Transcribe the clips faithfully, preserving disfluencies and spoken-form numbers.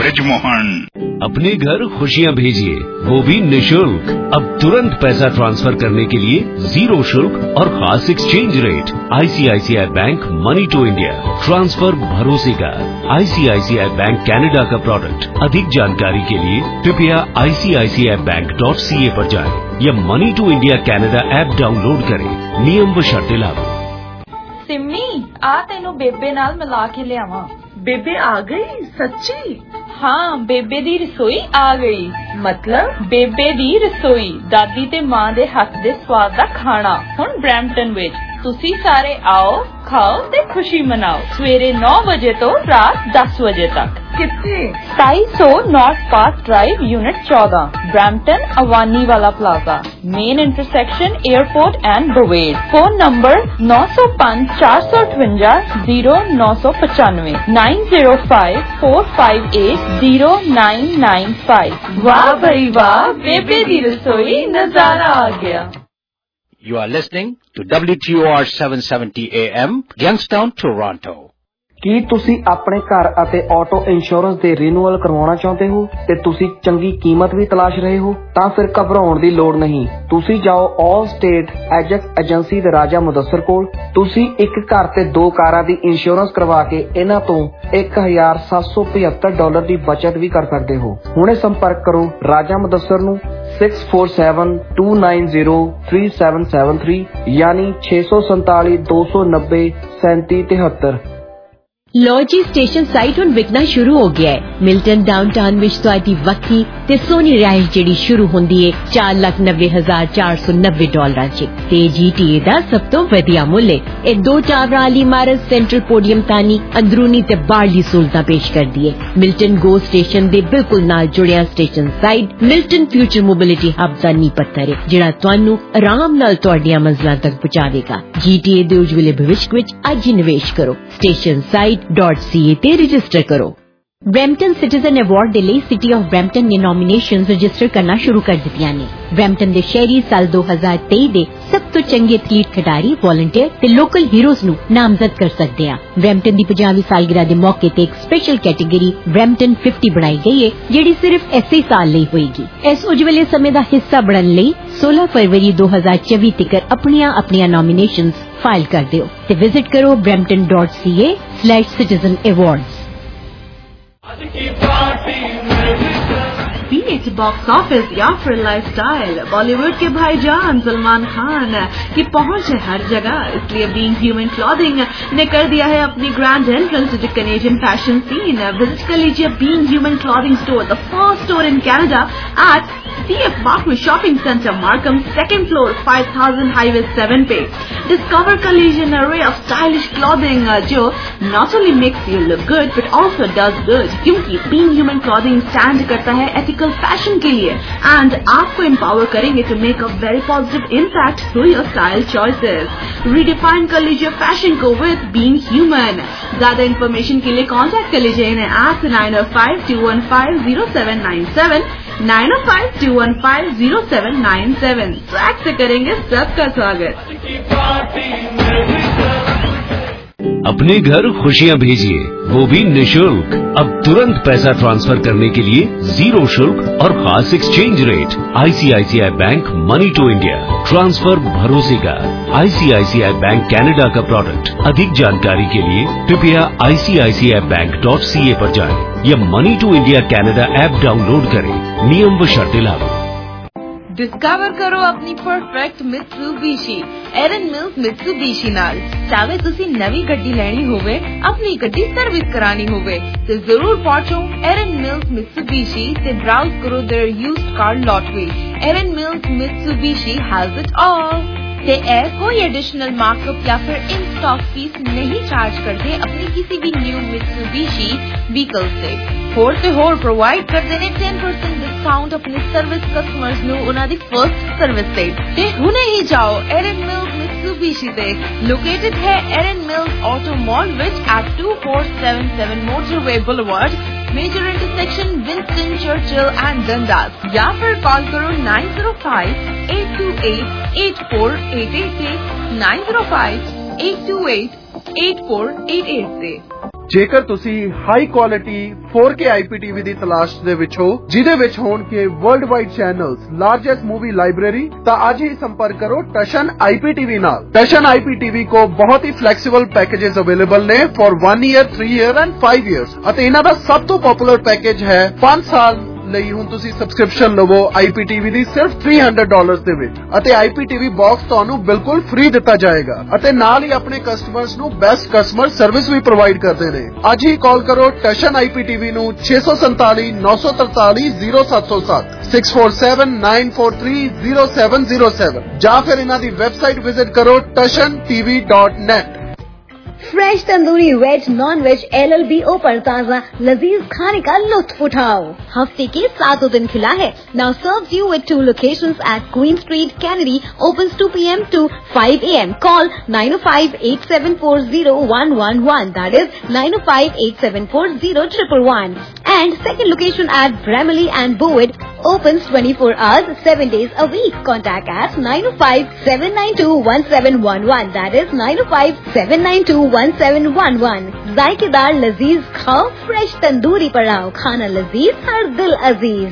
ब्रिजमोहन। अपने घर खुशियाँ भेजिए, वो भी निशुल्क। अब तुरंत पैसा ट्रांसफर करने के लिए जीरो शुल्क और खास exchange rate. ICICI bank money to India, transfer भरोसे का। आईसीआईसीआई बैंक कनाडा का प्रोडक्ट। अधिक जानकारी के लिए कृपया आई सी आई सी आई बैंक डॉट सी ए पर जाएं या money to India Canada app download करें। नियम व शर्तें लागू। सिम्मी आ तेनू बेबे नाल मिला के लियावां। बेबे आ गई सच्ची? हाँ, बेबे दी रसोई आ गई। मतलब बेबे दी रसोई, दादी ते मां दे हथ दे स्वाद दा खाना हुण ब्रैम्पटन विच। तुसी सारे आओ, खाओ ते खुशी मनाओ। सवेरे नौ बजे तो रात दस बजे तक। कितने? सताई सौ नॉर्थ पार्क ड्राइव, यूनिट चौदह, ब्रैम्पटन, अवानी वाला plaza, main intersection airport and Bovaird. Phone number नौ सौ पांच चार सौ अठवंजा जीरो नौ सौ पचानवे, nine zero five four five eight zero nine nine five. वाह भाई वाह, बेबे दी रसोई, नजारा आ गया। You are listening to W T O R seven seventy A M, Youngstown, Toronto. ਕੀ ਤੁਸੀਂ ਆਪਣੇ ਘਰ ਅਤੇ ਆਟੋ ਇੰਸ਼ੋਰੈਂਸ ਦੇ ਰੀਨਿਊਅਲ ਕਰਵਾਉਣਾ ਚਾਹੁੰਦੇ ਹੋ ਤੇ ਤੁਸੀਂ ਚੰਗੀ ਕੀਮਤ ਵੀ ਤਲਾਸ਼ ਰਹੇ ਹੋ? ਤਾਂ ਫਿਰ ਘਬਰਾਉਣ ਦੀ ਲੋੜ ਨਹੀਂ। ਤੁਸੀਂ ਜਾਓ ਆਲ ਸਟੇਟ ਐਜੈਕਟ ਏਜੰਸੀ ਦੇ ਰਾਜਾ ਮੁਦੱਸਰ ਕੋਲ। ਤੁਸੀਂ ਇੱਕ ਘਰ ਤੇ ਦੋ ਕਾਰਾਂ ਦੀ ਇੰਸ਼ੋਰੈਂਸ ਕਰਵਾ ਕੇ ਇਹਨਾਂ ਤੋਂ ਇੱਕ ਹਜ਼ਾਰ ਸੱਤ ਸੌ ਪਝੱਤਰ ਡਾਲਰ ਦੀ ਬਚਤ ਵੀ ਕਰ ਸਕਦੇ ਹੋ। ਹੁਣੇ ਸੰਪਰਕ ਕਰੋ ਰਾਜਾ ਮੁਦੱਸਰ ਨੂੰ six four seven two nine zero three seven seven three यानी छे सौ संताली दो सौ नब्बे सैंती तिहत्तर। ਲੋ ਜੀ, ਸਟੇਸ਼ਨ ਸਾਈਟ ਹੁਣ ਵਿਕਣਾ ਸ਼ੁਰੂ ਹੋ ਗਿਆ ਹੈ। ਮਿਲਟਨ ਡਾਊਨਟਾਊਨ ਵਿੱਚ ਤੁਹਾਡੀ ਵੱਖਰੀ ਤੇ ਸੋਹਣੀ ਰਿਹਾਇਸ਼ ਜਿਹੜੀ ਸ਼ੁਰੂ ਹੁੰਦੀ ਹੈ ਚਾਰ ਲੱਖ ਨੱਬੇ ਹਜ਼ਾਰ ਚਾਰ ਸੌ ਨੱਬੇ ਡਾਲਰਾਂ ਚ ਤੇ ਜੀਟੀਏ ਦਾ ਸਭ ਤੋਂ ਵਧੀਆ ਮੁੱਲ ਹੈ। ਇਹ ਦੋ ਟਾਵਰਾਂ ਵਾਲੀ ਇਮਾਰਤ ਸੈਂਟਰਲ ਪੋਡੀਅਮ ਤਾਨੀ ਅੰਦਰੂਨੀ ਤੇ ਬਾਹਰਲੀ ਸਹੂਲਤਾਂ ਪੇਸ਼ ਕਰਦੀ ਹੈ। ਮਿਲਟਨ ਗੋ ਸਟੇਸ਼ਨ ਦੇ ਬਿਲਕੁਲ ਨਾਲ ਜੁੜਿਆ station site Milton future mobility hub ਦਾ ਨੀਂਹ ਪੱਥਰ ਹੈ ਜਿਹੜਾ ਤੁਹਾਨੂੰ ਆਰਾਮ ਨਾਲ ਤੁਹਾਡੀਆਂ ਮੰਜ਼ਿਲਾਂ ਤੱਕ ਪਹੁੰਚਾਵੇਗਾ। ਜੀਟੀਏ ਦੇ ਉਜਵਲੇ ਭਵਿੱਖ ਵਿੱਚ ਅੱਜ ਹੀ ਨਿਵੇਸ਼ ਕਰੋ। Station site dot C A ते रजिस्टर करो। ब्रैम्पटन सिटीजन अवार्ड दे ਲਈ सिटी ऑफ ब्रैम्पटन ने नॉमिनेशंस रजिस्टर करना शुरू कर ਦਿੱਤੀਆਂ ਨੇ। ब्रैम्पटन ਦੇ ਸ਼ਹਿਰੀ ਸਾਲ दो हज़ार तेईस ਦੇ ਸਭ ਤੋਂ ਚੰਗੇ ਐਥਲੀਟ ਖਿਡਾਰੀ, ਵੋਲੰਟੀਅਰ ਤੇ ਲੋਕਲ ਹੀਰੋਜ਼ ਨੂੰ ਨਾਮਜ਼ਦ ਕਰ ਸਕਦੇ ਆ। ब्रैम्पटन ਦੀ पचासवीं ਸਾਲਗਿਰਾ ਦੇ ਮੌਕੇ ਤੇ ਇੱਕ ਸਪੈਸ਼ਲ ਕੈਟੇਗਰੀ ब्रैम्पटन पचास ਬਣਾਈ ਗਈ ਹੈ ਜਿਹੜੀ ਸਿਰਫ ਇਸੇ ਸਾਲ ਲਈ ਹੋਏਗੀ। ਇਸ ਉਜਵਲੇ ਸਮੇਂ ਦਾ ਹਿੱਸਾ ਬਣਨ ਲਈ सोलह फरवरी दो हज़ार चौबीस ਤੱਕ ਆਪਣੀਆਂ ਆਪਣੀਆਂ ਨੋਮੀਨੇਸ਼ਨਸ ਫਾਈਲ ਕਰ ਦਿਓ ਤੇ ਵਿਜ਼ਿਟ ਕਰੋ brampton dot c a slash citizen awards। बीच बॉक्स ऑफिस या फिर लाइफस्टाइल, बॉलीवुड के भाईजान सलमान खान की पहुंच है हर जगह। इसलिए बीइंग ह्यूमन क्लॉथिंग ने कर दिया है अपनी grand entrance to Canadian fashion scene. Visit कर लीजिए Being Human clothing store, the first store in Canada at C F Markham Shopping Center, Markham, second floor, five thousand Highway seven पे। Discover collision array of stylish clothing जो not only makes you look good but also does good, क्योंकि being human clothing stand करता है ethical fashion के लिए and आपको empower करेंगे to make a very positive impact through your style choices। Redefine कर लीजिए fashion को with being human। ज्यादा information के लिए contact कर लीजिए इन्हें at nine oh five two one five zero seven nine seven nine oh five two one five zero seven nine seven। Track से करेंगे सबका स्वागत। अपने घर खुशियाँ भेजिए, वो भी निशुल्क। अब तुरंत पैसा ट्रांसफर करने के लिए जीरो शुल्क और खास exchange rate. ICICI bank money to India, transfer भरोसे का। आईसीआईसीआई बैंक कनाडा का प्रोडक्ट। अधिक जानकारी के लिए कृपया आई सी आई सी आई बैंक डॉट सी ए पर जाएं या money to India Canada app download करें। नियम व शर्तें लागू। डिस्कवर करो अपनी perfect Mitsubishi Erin Mills Mitsubishi नाल। चाहे तुसी नवी गड्डी लेनी होवे, अपनी गड्डी सर्विस करानी होवे ते जरूर पहुंचो एरन मिल्स मित्सुबिशी ते ब्राउज करो देयर यूज्ड कार लॉट में। Erin Mills Mitsubishi has it all. ते ए कोई एडिशनल मार्कअप या फिर इन स्टॉक फीस नहीं चार्ज करते अपनी किसी भी न्यू मित्सुबिशी व्हीकल से। होर ते होर प्रोवाइड करते ने ten percent डिस्काउंट अपने सर्विस कस्टमर्स ਨੂੰ ਉਹਨਾਂ ਦੀ फर्स्ट सर्विस ਤੇ। ਤੇ ਹੁਣੇ ਹੀ ਜਾਓ एरन मिल्स मित्सुबिशी ਤੇ। लोकेटेड है Erin Mills auto mall which at two four seven seven Motorway Boulevard, major intersection Winston Churchill and Dundas. या फिर कॉल करो nine zero five eight two eight eight four eight eight eight nine zero five eight two eight eight four eight eight से। ਜੇਕਰ ਤੁਸੀਂ high quality four K I P T V ਦੀ ਤਲਾਸ਼ ਦੇ ਵਿੱਚ ਹੋ ਜਿਹਦੇ ਵਿੱਚ ਹੋਣਗੇ world wide channels largest movie library ਤਾਂ ਅੱਜ ਹੀ ਸੰਪਰਕ ਕਰੋ Tashan I P T V ਨਾਲ Tashan I P T V ਕੋ ਬਹੁਤ ਹੀ ਫਲੈਕਸੀਬਲ ਪੈਕੇजेस ਅਵੇਲੇਬਲ ਨੇ for one year three year and five years ਅਤੇ ਇਹਨਾਂ ਦਾ ਸਭ ਤੋਂ ਪਪੂਲਰ ਪੈਕੇਜ ਹੈ five ਸਾਲ ਲਈ ਹੁਣ ਤੁਸੀਂ ਸਬਸਕ੍ਰਿਪਸ਼ਨ ਲਵੋ I P T V ਦੀ ਸਿਰਫ three hundred dollars ਦੇ ਵਿੱਚ ਅਤੇ I P T V box ਤੁਹਾਨੂੰ ਬਿਲਕੁਲ ਫ੍ਰੀ ਦਿੱਤਾ ਜਾਏਗਾ ਅਤੇ ਨਾਲ ਹੀ ਆਪਣੇ ਕਸਟਮਰਸ ਨੂੰ ਬੈਸਟ ਕਸਟਮਰ ਸਰਵਿਸ ਵੀ ਪ੍ਰੋਵਾਈਡ ਕਰਦੇ ਨੇ ਅੱਜ ਹੀ ਕਾਲ ਕਰੋ Tashan I P T V ਨੂੰ six seven seven nine three three zero seven zero seven six four seven nine four three zero seven zero seven ਜਾਂ ਫਿਰ ਇਹਨਾਂ ਦੀ ਵੈਬਸਾਈਟ ਵਿਜ਼ਿਟ ਕਰੋ tashan t v dot net fresh tandoori veg non veg L L B O पर ताज़ा लजीज खाने का लुत्फ उठाओ। हफ्ते के सातों दिन खुला है। Now serves you with two locations at Queen Street, Kennedy. Opens two p m to five a m Call nine oh five eight seven four zero one one one. That is nine oh five eight seven four zero one one one. And second location at Bramley and Bowood. Opens twenty-four hours, seven days a week. Contact at nine oh five seven nine two one seven one one. That is nine oh five seven nine two one seven one one. जायकेदार लजीज खाओ, fresh tandoori पर आओ, खाना लजीज हर दिल अजीज।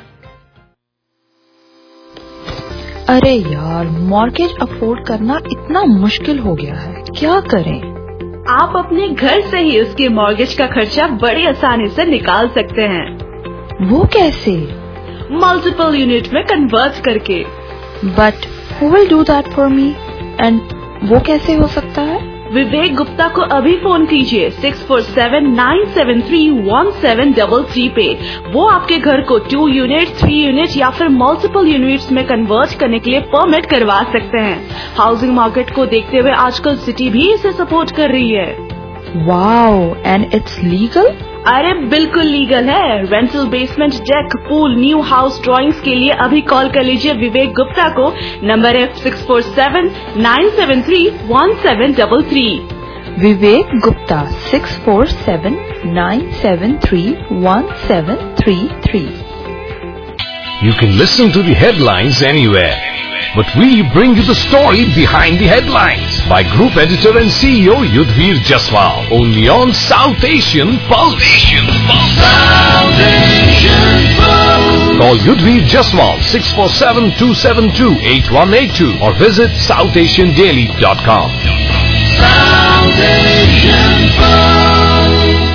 अरे यार, mortgage afford करना इतना मुश्किल हो गया है, क्या करें? आप अपने घर से ही उसके मॉर्गेज का खर्चा बड़ी आसानी से निकाल सकते हैं। वो कैसे? मल्टीपल यूनिट में कन्वर्ट करके। But who will do that for me? And वो कैसे हो सकता है? विवेक गुप्ता को अभी फोन कीजिए six four seven nine seven three one seven three three पे। वो आपके घर को टू यूनिट, थ्री यूनिट या फिर मल्टीपल यूनिट्स में कन्वर्ट करने के लिए परमिट करवा सकते हैं। हाउसिंग मार्केट को देखते हुए आजकल सिटी भी इसे सपोर्ट कर रही है। Wow, and it's legal? अरे बिल्कुल लीगल है। Rental, basement, deck, pool, new house drawings के लिए अभी कॉल कर लीजिए विवेक गुप्ता को। नंबर है six four seven nine seven three one seven three three। Vivek Gupta six four seven nine seven three one seven three three। You can listen to the headlines anywhere, but we bring you the story behind the headlines by Group Editor and C E O Yudhvir Jaswal, only on South Asian Pulse. South Asian Pulse. Call Yudhvir Jaswal six four seven two seven two eight one eight two or visit south asian daily dot com. South Asian Pulse.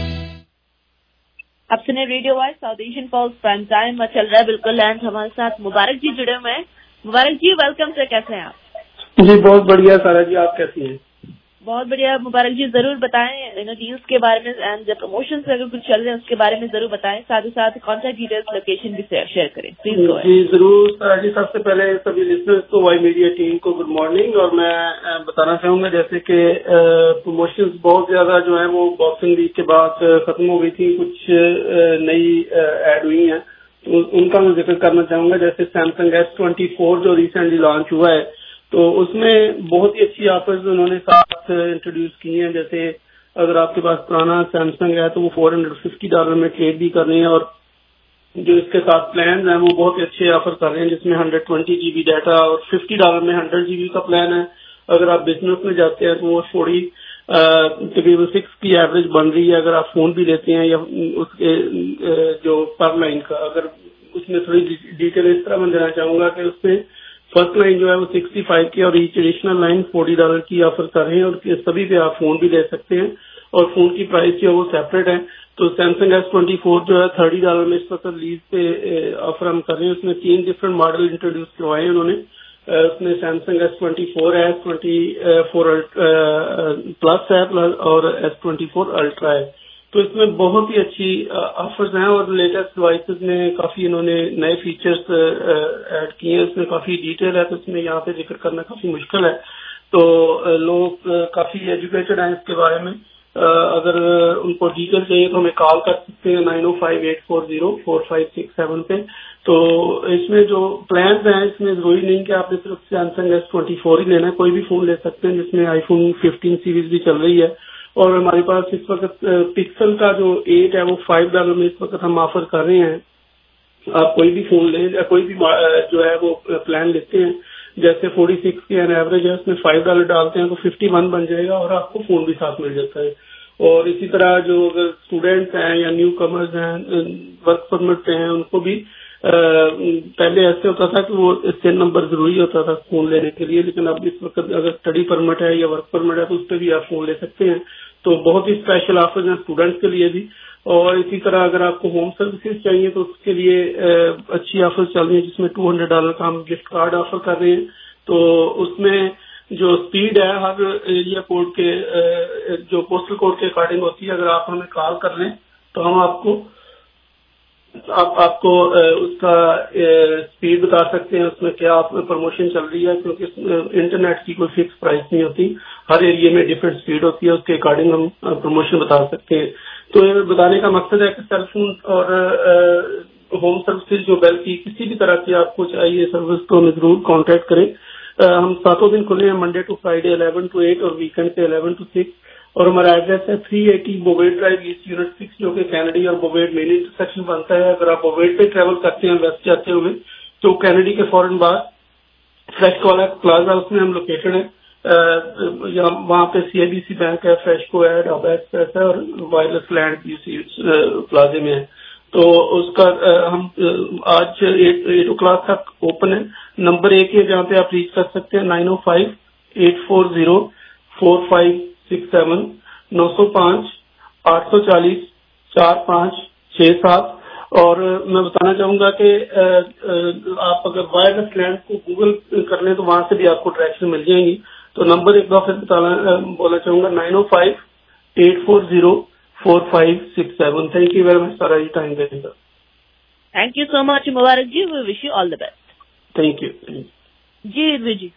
अब सुने radio Voice South Asian Pulse prime time में चल रहा है बिल्कुल। And हमारे साथ मुबारक जी जुड़े हुए हैं। मुबारक जी, वेलकम सर, कैसे हैं आप? जी बहुत बढ़िया सारा जी, आप कैसी हैं? बहुत बढ़िया मुबारक जी, जरूर बताएं इन डील्स के बारे में एंड जब प्रमोशंस अगर कुछ चल रहे हैं उसके बारे में जरूर बताएं। साथ ही साथ कॉन्टैक्ट डिटेल्स, लोकेशन भी शेयर करें प्लीज। जी जरूर सारा जी। सबसे पहले सभी लिसनर्स को वाई मीडिया टीम को गुड मॉर्निंग। और मैं बताना चाहूंगा जैसे कि प्रमोशंस बहुत ज्यादा जो है वो बॉक्सिंग वीक के बाद खत्म हो गई थी, कुछ नई ऐड हुई हैं तो उनका मैं जिक्र करना चाहूंगा। जैसे सैमसंग एस ट्वेंटी फोर जो रिसेंटली लॉन्च हुआ है तो उसमें बहुत ही अच्छी ऑफर्स उन्होंने साथ इंट्रोड्यूस की हैं। जैसे अगर आपके पास पुराना सैमसंग है तो वो फोर हंड्रेड फिफ्टी डॉलर में ट्रेड भी कर रहे हैं और जो इसके साथ प्लान है वो बहुत ही अच्छे ऑफर कर रहे हैं जिसमें हंड्रेड ट्वेंटी जीबी डाटा और फिफ्टी डॉलर में हंड्रेड जीबी का प्लान है। अगर आप बिजनेस में जाते हैं तो वो थोड़ी तकरीबन सिक्स की एवरेज बन रही है अगर आप फोन भी लेते हैं या उसके जो पर लाइन का। अगर उसमें थोड़ी डिटेल इस तरह मैं देना चाहूंगा कि उसमें फर्स्ट लाइन जो है वो सिक्सटी फाइव की और each additional line forty dollar की ऑफर कर रहे हैं और सभी पे आप फोन भी ले सकते हैं और फोन की प्राइस जो है वो सेपरेट है। तो सैमसंग एस ट्वेंटी फोर जो है थर्टी डॉलर में इस वक्त लीज पे ऑफर हम कर रहे हैं। उसमें तीन डिफरेंट मॉडल इंट्रोड्यूस करवाए हैं उन्होंने। उसमें सैमसंग एस ट्वेंटी फोर है, एस ट्वेंटी फोर प्लस है और एस ट्वेंटी फोर अल्ट्रा है। तो इसमें बहुत ही अच्छी ऑफर्स हैं और लेटेस्ट डिवाइसेस में काफी इन्होंने नए फीचर्स ऐड किए हैं। इसमें काफी डिटेल है तो इसमें यहाँ पे जिक्र करना काफी मुश्किल है। तो लोग काफी एजुकेटेड हैं इसके बारे में। अगर उनको डिटेल चाहिए तो हमें कॉल कर सकते हैं नाइन ओ five eight four zero four five six seven पे। तो इसमें जो प्लान हैं इसमें जरूरी नहीं कि आपने सिर्फ सैमसंग एस ट्वेंटी फोर ही लेना है, कोई भी फोन ले सकते हैं जिसमें आईफोन फिफ्टीन सीरीज भी चल रही है। और हमारे पास इस वक्त पिक्सल का जो एट है वो फाइव डॉलर में इस वक्त हम ऑफर कर रहे हैं। आप कोई भी फोन लें या कोई भी जो है वो प्लान लेते हैं जैसे फोर्टी सिक्स की एन एवरेज है उसमें फाइव डॉलर डालते हैं तो फिफ्टी वन बन जाएगा और आपको फोन भी साथ मिल जाता है। और इसी तरह जो अगर स्टूडेंट्स हैं या न्यू कमर्स हैं वर्क परमिट पे हैं उनको भी आ, पहले ऐसे होता था कि वो स्टेन नंबर जरूरी होता था फोन लेने के लिए, लेकिन अब इस वक्त अगर स्टडी परमिट है या वर्क परमिट है तो उस पर भी आप फोन ले सकते हैं। तो बहुत ही स्पेशल ऑफर्स हैं स्टूडेंट्स के लिए भी। और इसी तरह अगर आपको होम सर्विसेज चाहिए तो उसके लिए अच्छी ऑफर्स चल रही है, जिसमें टू हंड्रेड डॉलर का हम गिफ्ट कार्ड ऑफर कर रहे हैं। तो उसमें जो स्पीड है हर एरिया कोड के जो पोस्टल कोड के अकॉर्डिंग होती है। अगर आप हमें कॉल कर लें तो हम आपको आप आपको उसका स्पीड बता सकते हैं, उसमें क्या आप प्रमोशन चल रही है, क्योंकि इंटरनेट की कोई फिक्स प्राइस नहीं होती, हर एरिया में डिफरेंट स्पीड होती है, उसके अकॉर्डिंग हम प्रमोशन बता सकते हैं। तो ये बताने का मकसद है कि सेल फोन और होम सर्विसेज जो बेल की किसी भी तरह की आपको चाहिए सर्विस तो हमें जरूर कॉन्टेक्ट करें। हम सातों दिन खुले हैं, Monday to Friday eleven to eight और वीकेंड पे इलेवन टू सिक्स। और हमारा एड्रेस है three eighty Bovaird drive east unit six, जो कि कैनेडी और बोवेट मेन इंटरसेक्शन बनता है। अगर आप बोवेट पे ट्रेवल करते हैं वेस्ट जाते हुए तो कैनेडी के फौरन बाद फ्रेश वाला प्लाजा उसमें हम लोकेटेड है। वहाँ पे सीआईबीसी बैंक है, फ्रेशको है, ढाबा एक्सप्रेस है और वायरलेस लैंड भी प्लाजे में है। तो उसका हम आज एट एट ओ क्लाक तक ओपन है। नंबर एक है जहाँ पे आप रीच कर सकते हैं नाइन ओ five eight four zero four five six seven, नौ सौ पांच आठ सौ चालीस चार पांच छह सात। और मैं बताना चाहूंगा कि आप अगर वायरलेस लैंड को गूगल कर लें तो वहां से भी आपको डायरेक्शन मिल जाएंगी। तो नंबर एक बार फिर बताना बोलना चाहूंगा nine O five eight four zero four five six seven. Thank you very much Sara ji time देने का। Thank you so much Mubarak ji, we wish you all the best. Thank you जी रिजवी जी।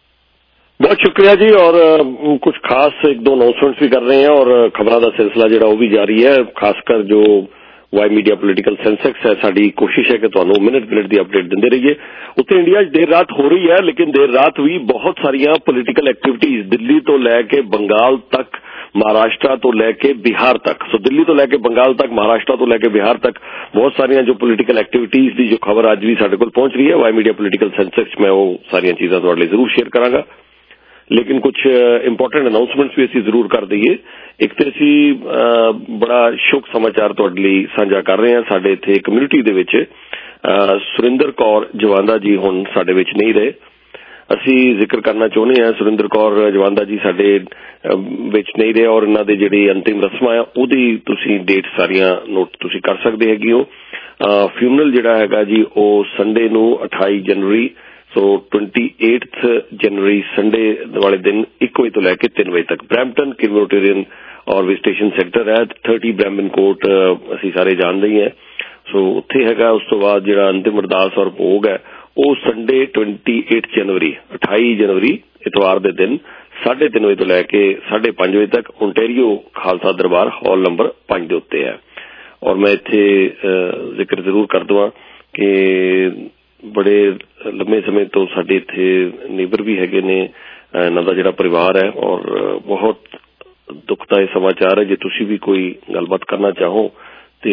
बहुत शुक्रिया जी। और कुछ खास एक दो अनाउंसमेंट्स भी कर रहे हैं और खबरों का सिलसिला जो भी जारी है, खासकर जो वाई मीडिया पोलिटिकल सेंसेक्स है, साड़ी कोशिश है कि तुहानू मिनट मिनट की अपडेट देंदे रहिए। उत्थे इंडिया देर रात हो रही है, लेकिन देर रात भी बहुत सारिया पोलिटिकल एक्टिविटीज दिल्ली तो लैके बंगाल तक, महाराष्ट्र तो लैके बिहार तक, सो दिल्ली तो लैके बंगाल तक, महाराष्ट्र तो लैके बिहार तक बहुत सारिया जो पोलिटिकल एक्टिविटीज की जो खबर अज भी साडे कोल पहुंच रही है वाई मीडिया पोलिटिकल सेंसेक्स, मैं वो सारिया चीज़ां तुहाडे लई जरूर शेयर करांगा। लेकिन कुछ इंपॉर्टेंट अनाउंसमेंट्स भी असी जरूर कर दईए। एक तो असी बड़ा शुभ समाचार तुहाडे लई साझा कर रहे हैं। साडे इत्थे कम्यूनिटी दे विच सुरिंदर कौर जवांदा जी हुण साडे विच नहीं रहे। असी जिक्र करना चाहुंदे हां सुरिंदर कौर जवांदा जी साडे विच नहीं रहे और इन्हां दे जिहड़ी अंतिम रस्मां आ उहदी तुसीं डेट सारियां नोट तुसीं कर सकदे हैगे हो। फ्यूनरल जिहड़ा हैगा जी ਉਹ संडे ਨੂੰ अठाई जनवरी so twenty eighth January Sunday वाले दिन एक बजे तो लैके तीन बजे तक ब्रैम्पटन किलोमीटरियन और विजिटेशन सेंटर है थर्टी ब्रैम्पटन कोर्ट असी सारे जानते ही हैं। सो उत्थे हैगा। उस तो बाद जिहड़ा अंतिम अरदास और भोग है वो संडे ट्वेंटी एट जनवरी अठाई जनवरी इतवार के दिन साढ़े तीन बजे तो लैके साढ़े पांच बजे तक ओंटेरियो खालसा दरबार हॉल नंबर पांच के उत्ते है। और मैं इत्थे जिक्र जरूर कर दवां कि बड़े लंबे समय तो साडे इत्थे नेबर भी हैगे ने, इन्हां दा जिहड़ा परिवार है और बहुत दुखदाई समाचार है। जे तुसीं भी कोई गलबात करना चाहो तो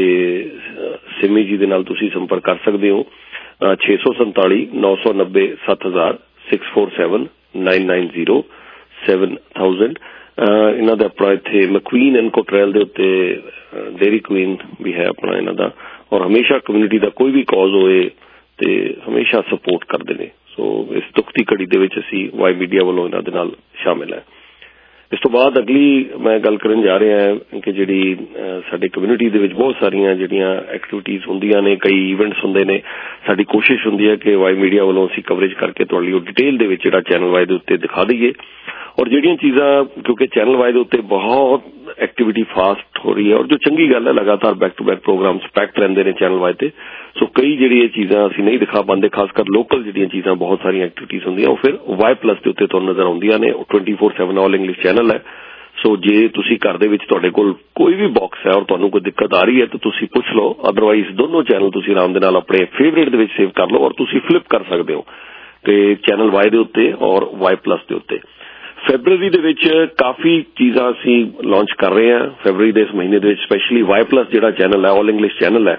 सिमी जी दे नाल तुसीं संपर्क कर सकदे हो। छे सौ संताली नौ सौ नब्बे सत्त हजार six four seven nine nine zero seven thousand. इन्हां दा अपना इत्थे मैक्वीन एंड कोट्रेल दे उत्ते डेयरी क्वीन भी है अपना इन्हां दा। और हमेशा कम्यूनिटी का कोई भी कॉज होए ते हमेशा सपोर्ट करते हैं। सो इस दुख की घड़ी दे विच असीं वाई मीडिया वालों इन्हां दे नाल शामिल है। इस तो बाद अगली मैं गल करन जा रहा है कि जिहड़ी साडी कम्यूनिटी दे विच बहुत सारियां जिहड़ियां एक्टिविटीज़ हुंदियां ने, कई इवेंट्स हुंदे ने। साडी कोशिश हुंदी है कि वाई मीडिया वालों असीं कवरेज करके तुहाडे लई डिटेल दे विच जिहड़ा चैनल वाई दे उत्ते दिखा दईए। और जिहड़ियां चीज़ां क्योंकि चैनल वाई दे उत्ते बहुत एक्टिविटी फास्ट हो रही है और जो चंगी गल है लगातार back to back programs packed रहिंदे ने चैनल वाई ते। सो कई जिहड़ी चीज़ां असीं नहीं दिखा पाते, खासकर लोकल जिहड़ियां चीज़ां बहुत सारियां एक्टिविटीज़ हुंदियां वो फिर वाई प्लस के उत्ते तुहानूं नज़र आउंदियां ने। Twenty four seven all English channel है। सो जे तुसीं घर दे विच तुहाडे कोल कोई भी बॉक्स है और तुहानूं कोई दिक्कत आ रही है तो तुसीं पुछ लो, अदरवाइज दोनों चैनल तुसीं आराम दे नाल अपने फेवरेट दे विच सेव कर लो और तुसीं फ्लिप कर सकदे हो ते चैनल वाई दे उत्ते और वाई प्लस दे उत्ते। फैबररी दे विच काफ़ी चीज़ां असीं लॉन्च कर रहे हैं। फैबररी दे इस महीने दे विच स्पैशली वाई प्लस जिहड़ा चैनल है ऑल इंग्लिश चैनल है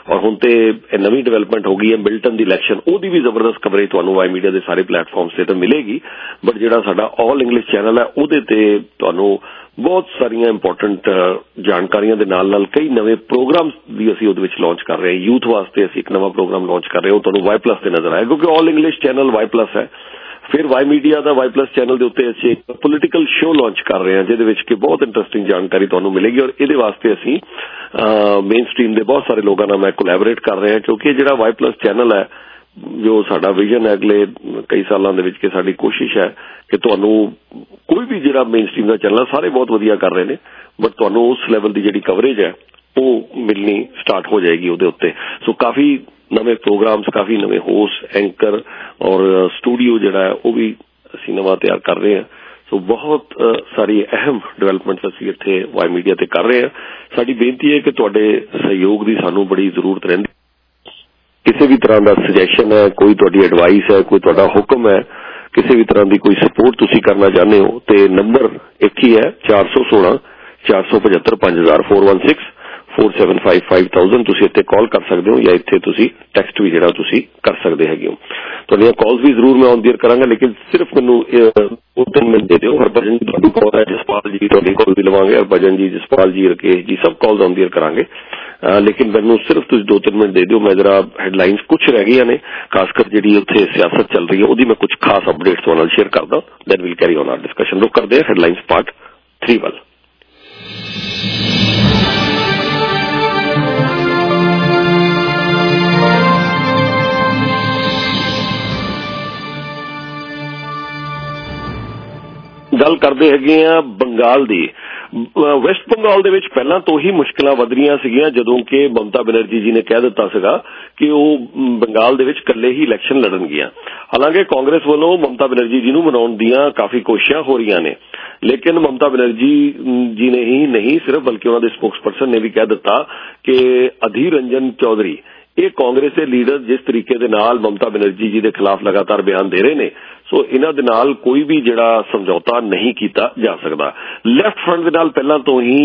और हुण ते नवीं डिवेलपमेंट हो गई है मिल्टन दी इलैक्शन, ओहदी भी जबरदस्त कवरेज तुहानूं वाई मीडिया के सारे प्लेटफॉर्म्स से तो मिलेगी। बट जिहड़ा साडा ऑल इंग्लिश चैनल है उहदे ते तुहानूं बहुत सारिया इंपोर्टेंट जानकारियों के नाल नाल कई नवे प्रोग्राम्स भी असीं उहदे विच लॉन्च कर रहे हैं। यूथ वास्ते असीं एक नवा प्रोग्राम लॉन्च कर रहे हो, तुहानूं वाई प्लस ते नजर आए क्योंकि all English channel Y plus है। फिर वाई मीडिया का वाई प्लस चैनल के उत्ते असीं एक पोलिटिकल शो लॉन्च कर रहे हैं जिहदे विच कि बहुत इंटरस्टिंग जानकारी तुहानूं मिलेगी और इहदे वास्ते असीं मेन स्ट्रीम के बहुत सारे लोगों नाल मैं कोलैबोरेट कर रहे हैं क्योंकि जिहड़ा वाई प्लस चैनल है जो साडा विजन है अगले कई सालों के विच कि साडी कोशिश है कि तुहानूं कोई भी जिहड़ा मेन स्ट्रीम का चैनल सारे बहुत वधिया कर रहे हैं बट तुहानूं उस लैवल की जिहड़ी कवरेज है वो मिलनी स्टार्ट हो जाएगी उहदे उत्ते। सो काफ़ी नवे प्रोग्राम्स, काफ़ी नवे होस्ट, एंकर और स्टूडियो जिहड़ा है वो भी असीं नवा तैयार कर रहे हैं। सो बहुत सारी अहम डिवेलपमेंट्स असीं इत्थे वाई मीडिया ते कर रहे हैं। साडी बेनती है कि तुहाडे सहयोग की सानूं बड़ी जरूरत रहिंदी। किसी भी तरह का सजैशन है, कोई तुहाडी एडवाइस है, कोई तुहाडा हुक्म है, किसी भी तरह की कोई सपोर्ट तुसीं करना चाहते हो तो नंबर एक ही है चार सौ सोलह चार सौ पचहत्तर पांच हजार four one six four seven five five thousand तुसीं इत्थे कॉल कर सकते हो या इत्थे तुसीं टैक्सट भी जिहड़ा तुसीं कर सकते हैगे हो। तुहाडीआं कॉल्स भी जरूर मैं ऑन देयर करांगा लेकिन सिर्फ मैनूं दो तीन मिनट दे दिओ। हरभजन जी तुहाडी कॉल है, जसपाल जी तुहाडी कॉल भी लवांगे, हरभजन जी, जसपाल जी, रकेश जी सब कॉल्स ऑन देयर करांगे। आ, लेकिन मैनूं सिर्फ तुसीं दो तीन मिनट दे दिओ। मैं जरा हैडलाइनस कुछ रह गई ने खासकर जिहड़ी उत्थे सियासत चल रही है उहदी मैं कुछ खास अपडेट्स तुहाडे नाल शेयर करदा, then will carry on our discussion. रुक करदे हैडलाइनस पार्ट थ्री वाल। गल करते है बंगाल की। वैस्ट बंगाल दे विच पहला तो ही मुश्किलां वध रहीआं सीगियां जदों कि ममता बनर्जी जी ने कह दिता सीगा कि वो बंगाल दे विच कल्ले ही इलैक्शन लड़नगियां। हालांकि कांग्रेस वालों ममता बनर्जी जी नूं मनाउण दीआं काफी कोशिशां हो रहीआं ने लेकिन ममता बनर्जी जी ने ही नहीं सिर्फ बल्कि उन्हां दे स्पोक्स पर्सन ने भी कह दिता कि अधीर रंजन चौधरी ये कांग्रेस के लीडर जिस तरीके दे नाल ममता बनर्जी जी के खिलाफ लगातार बयान दे रहे हैं सो इन्हां दे नाल कोई भी जिहड़ा समझौता नहीं किया जा सकता। लैफ्ट फ्रंट दे नाल पहलां तो ही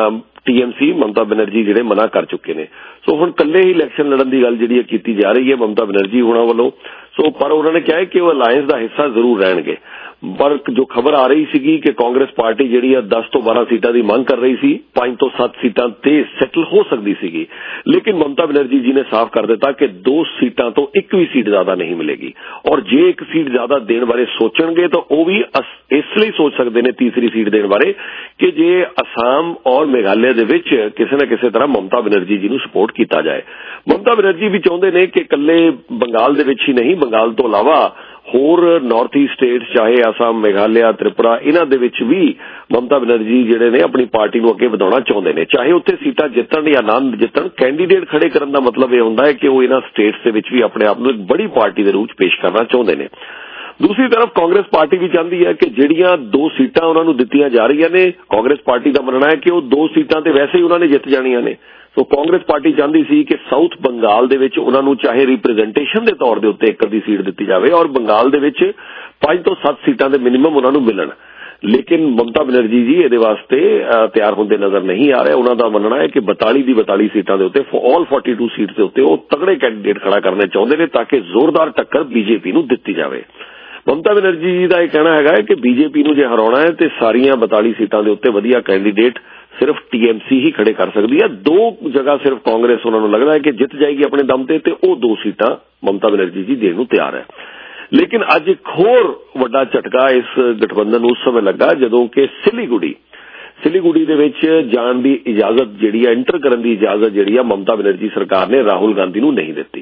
टीएमसी ममता बनर्जी जिहड़े मना कर चुके हैं। सो हुण कल्ले ही इलैक्शन लड़न की गल जिहड़ी कीती जा रही है ममता बनर्जी होना वालों। सो पर उन्होंने कहा है कि वो अलायंस का हिस्सा जरूर रहणगे। पर जो खबर आ रही सी कि कांग्रेस पार्टी जिहड़ी है दस तो बारह सीटां की मांग कर रही सी, पांच तो सत्त सीटां ते सैटल हो सकती सी, लेकिन ममता बनर्जी जी ने साफ कर दिता कि दो सीटां तो एक भी सीट ज्यादा नहीं मिलेगी और जे एक सीट ज्यादा देने बारे सोचणगे तो वह भी इसलिए सोच सकते हैं तीसरी सीट देने बारे कि जे असम और मेघालय दे विच किसी न किसी तरह ममता बनर्जी जी नूं सपोर्ट किया जाए। ममता बनर्जी भी चाहते हैं कि कल्ले बंगाल दे विच ही नहीं बंगाल तो इलावा होर नॉर्थ ईस्ट स्टेट्स चाहे असम, मेघालय, त्रिपुरा इन्हां दे विच भी ममता बनर्जी जिहड़े ने अपनी पार्टी नूं अगे वधाउणा चाहुंदे ने। चाहे उत्थे सीटां जितण या ना जितण, कैंडीडेट खड़े करन दा मतलब यह हुंदा है कि वो इन्हां स्टेट्स दे विच भी अपने आप नूं एक बड़ी पार्टी दे रूप पेश करना चाहुंदे ने। दूसरी तरफ कांग्रेस पार्टी भी चाहती है कि जिहड़ियां दो सीटां उन्हां नूं दित्तियां जा रहीआं ने, कांग्रेस पार्टी का मनना है कि वो दो सीटां ते वैसे ही उन्होंने जित जाणियां ने। सो कांग्रेस पार्टी चाहती सी कि साउथ बंगाल दे विच उन्हां नूं चाहे रिप्रेजेंटेशन के तौर के उत्ते एक अद्धी सीट दी जाए और बंगाल दे विच पांच तो सत्त सीटां दे मिनिमम उन्हां नूं मिलण। लेकिन ममता बनर्जी जी इहदे वास्ते तैयार होंदे नजर नहीं आ रहे। उन्हां दा मनना है कि बताली दी बताली सीटां दे उत्ते ऑल फोर्टी टू सीट के उत्ते वो तगड़े कैंडीडेट खड़ा करने चाहुंदे ने ताकि जोरदार टक्कर बीजेपी नूं दित्ती जाए। ममता बनर्जी जी का यह कहना है कि बीजेपी नूं जे हराउणा है तो सारियां बताली सीटां दे उत्ते वधिया कैंडीडेट सिर्फ टीएमसी ही खड़े कर सकती है। दो जगह सिर्फ कांग्रेस उन्होंने लगता है कि जित जाएगी अपने दम ते ते वो दो सीटां ममता बनर्जी जी देने तैयार है। लेकिन अज एक होर वड्डा झटका इस गठबंधन उस समय लगा जदों कि सिलीगुड़ी सिलीगुड़ी दे विच जाण दी इजाजत जिहड़ी है एंटर करन दी इजाजत जिहड़ी है ममता बनर्जी सरकार ने राहुल गांधी नूं नहीं दित्ती।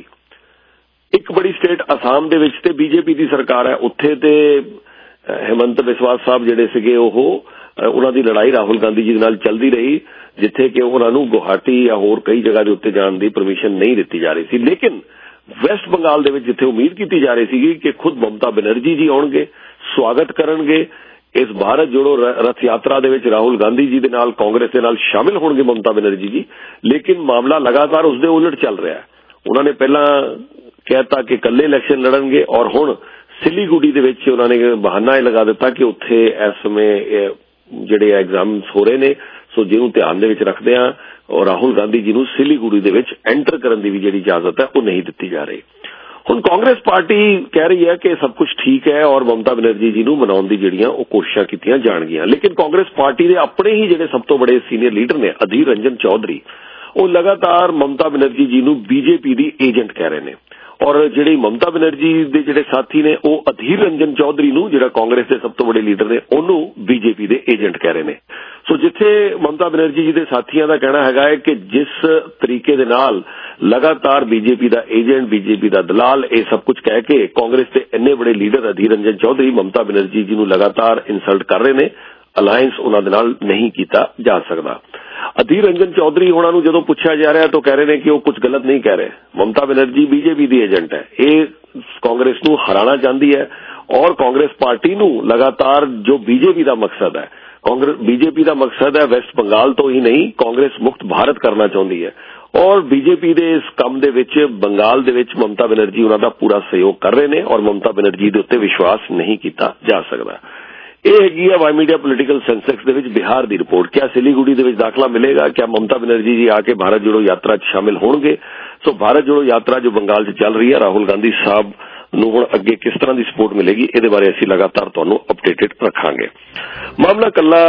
एक बड़ी स्टेट असम दे विच ते बीजेपी की सरकार है, उत्थे ते हेमंत बिस्वा साहब जिहड़े सीगे ओह उन्हां दी लड़ाई राहुल गांधी जी नाल चलदी रही जिथे कि उन्हां नूं गुवाहाटी या होर कई जगह दे उत्ते जाण दी परमिशन नहीं दित्ती जा रही सी। लेकिन वैस्ट बंगाल दे विच जिथे उम्मीद की जा रही सी कि खुद ममता बनर्जी जी आउणगे, स्वागत करनगे, इस भारत जोड़ो रथ यात्रा दे विच राहुल गांधी जी दे नाल कांग्रेस दे नाल शामिल होणगे ममता बनर्जी जी, लेकिन मामला लगातार उसदे उलट चल रहा है। उन्होंने पहला कहता कि कल्ले इलैक्शन लड़नगे और हुण सिलीगुड़ी दे विच उन्होंने बहाना यह लगा दिता कि उत्थे इस समय जिहड़े एग्जाम्स हो रहे ने सो जिन्हों ध्यान दे विच रखदे आ ਰਾਹੁਲ ਗਾਂਧੀ ਜੀ ਨੂੰ ਸਿਲੀਗੁੜੀ ਦੇ ਵਿੱਚ ਐਂਟਰ ਕਰਨ ਦੀ ਵੀ ਜਿਹੜੀ ਇਜਾਜ਼ਤ ਹੈ ਉਹ ਨਹੀਂ ਦਿੱਤੀ ਜਾ ਰਹੀ। ਹੁਣ ਕਾਂਗਰਸ ਪਾਰਟੀ ਕਹਿ ਰਹੀ ਹੈ ਕਿ ਸਭ ਕੁਝ ਠੀਕ ਹੈ ਔਰ ਮਮਤਾ ਬੈਨਰਜੀ ਜੀ ਨੂੰ ਮਨਾਉਣ ਦੀ ਜਿਹੜੀਆਂ ਉਹ ਕੋਸ਼ਿਸ਼ਾਂ ਕੀਤੀਆਂ ਜਾਣਗੀਆਂ, ਲੇਕਿਨ ਕਾਂਗਰਸ ਪਾਰਟੀ ਦੇ ਆਪਣੇ ਹੀ ਜਿਹੜੇ ਸਭ ਤੋਂ ਵੱਡੇ ਸੀਨੀਅਰ ਲੀਡਰ ਨੇ ਅਧੀਰ ਰੰਜਨ ਚੌਧਰੀ, ਉਹ ਲਗਾਤਾਰ ਮਮਤਾ ਬੈਨਰਜੀ ਜੀ ਨੂੰ ਬੀਜੇਪੀ ਦੀ ਏਜੰਟ ਕਹਿ ਰਹੇ ਨੇ ਔਰ ਜਿਹੜੀ ਮਮਤਾ ਬੈਨਰਜੀ ਦੇ ਜਿਹੜੇ ਸਾਥੀ ਨੇ ਉਹ ਅਧੀਰ ਰੰਜਨ ਚੌਧਰੀ ਨੂੰ, ਜਿਹੜਾ ਕਾਂਗਰਸ ਦੇ ਸਭ ਤੋਂ ਵੱਡੇ ਲੀਡਰ ਨੇ, ਉਹਨੂੰ ਬੀਜੇਪੀ ਦੇ ਏਜੰਟ ਕਹਿ ਰਹੇ ਨੇ। ਸੋ ਜਿੱਥੇ ਮਮਤਾ ਬੈਨਰਜੀ ਜੀ ਦੇ ਸਾਥੀਆਂ ਦਾ ਕਹਿਣਾ ਹੈਗਾ ਹੈ ਕਿ ਜਿਸ ਤਰੀਕੇ ਦੇ ਨਾਲ ਲਗਾਤਾਰ ਬੀਜੇਪੀ ਦਾ ਏਜੰਟ, ਬੀਜੇਪੀ ਦਾ ਦਲਾਲ, ਇਹ ਸਭ ਕੁਝ ਕਹਿ ਕੇ ਕਾਂਗਰਸ ਦੇ ਇੰਨੇ ਵੱਡੇ ਲੀਡਰ ਅਧੀਰ ਰੰਜਨ ਚੌਧਰੀ ਮਮਤਾ ਬੈਨਰਜੀ ਜੀ ਨੂੰ ਲਗਾਤਾਰ ਇਨਸਲਟ ਕਰ ਰਹੇ ਨੇ, ਅਲਾਇੰਸ ਉਹਨਾਂ ਦੇ ਨਾਲ ਨਹੀਂ ਕੀਤਾ ਜਾ ਸਕਦਾ। ਅਧੀਰ ਰੰਜਨ ਚੌਧਰੀ ਹੋਣਾ ਨੂੰ ਜਦੋਂ ਪੁੱਛਿਆ ਜਾ ਰਿਹਾ ਤਾਂ ਕਹਿ ਰਹੇ ਨੇ ਕਿ ਉਹ ਕੁਝ ਗਲਤ ਨਹੀਂ ਕਹਿ ਰਹੇ, ਮਮਤਾ ਬੈਨਰਜੀ ਬੀਜੇਪੀ ਦੀ ਏਜੰਟ ਹੈ, ਇਹ ਕਾਂਗਰਸ ਨੂੰ ਹਰਾਣਾ ਚਾਹੁੰਦੀ ਹੈ ਔਰ ਕਾਂਗਰਸ ਪਾਰਟੀ ਨੂੰ ਲਗਾਤਾਰ ਜੋ ਬੀਜੇਪੀ ਦਾ ਮਕਸਦ ਹੈ, ਕਾਂਗਰਸ ਬੀਜੇਪੀ ਦਾ ਮਕਸਦ ਹੈ ਵੈਸਟ ਬੰਗਾਲ ਤੋਂ ਹੀ ਨਹੀਂ ਕਾਂਗਰਸ ਮੁਕਤ ਭਾਰਤ ਕਰਨਾ ਚਾਹੁੰਦੀ ਹੈ ਔਰ ਬੀਜੇਪੀ ਦੇ ਇਸ ਕੰਮ ਦੇ ਵਿੱਚ ਬੰਗਾਲ ਦੇ ਵਿੱਚ ਮਮਤਾ ਬੈਨਰਜੀ ਉਹਨਾਂ ਦਾ ਪੂਰਾ ਸਹਿਯੋਗ ਕਰ ਰਹੇ ਨੇ ਔਰ ਮਮਤਾ ਬੈਨਰਜੀ ਦੇ ਉੱਤੇ ਵਿਸ਼ਵਾਸ ਨਹੀਂ ਕੀਤਾ ਜਾ ਸਕਦਾ। ਇਹ ਹੈਗੀ ਹੈ ਵਾਈ ਮੀਡੀਆ ਪੋਲੀਟੀਕਲ ਸੈਂਸੈਕਸ ਦੇ ਵਿੱਚ ਬਿਹਾਰ ਦੀ ਰਿਪੋਰਟ। ਕਿਆ ਸਿਲੀਗੁੜੀ ਦੇ ਵਿੱਚ ਦਾਖਲਾ ਮਿਲੇਗਾ? ਕਿਆ ਮਮਤਾ ਬੈਨਰਜੀ ਜੀ ਆ ਕੇ ਭਾਰਤ ਜੋੜੋ ਯਾਤਰਾ 'ਚ ਸ਼ਾਮਿਲ ਹੋਣਗੇ? ਸੋ ਭਾਰਤ ਜੋੜੋ ਯਾਤਰਾ ਜੋ ਬੰਗਾਲ 'ਚ ਚੱਲ ਰਹੀ ਹੈ, ਰਾਹੁਲ ਗਾਂਧੀ ਸਾਹਿਬ ਨੂੰ ਹੁਣ ਅੱਗੇ ਕਿਸ ਤਰ੍ਹਾਂ ਦੀ ਸਪੋਰਟ ਮਿਲੇਗੀ, ਇਹਦੇ ਬਾਰੇ ਅਸੀਂ ਲਗਾਤਾਰ ਤੁਹਾਨੂੰ ਅਪਡੇਟਡ ਰੱਖਾਂਗੇ। ਮਾਮਲਾ ਕੱਲਾ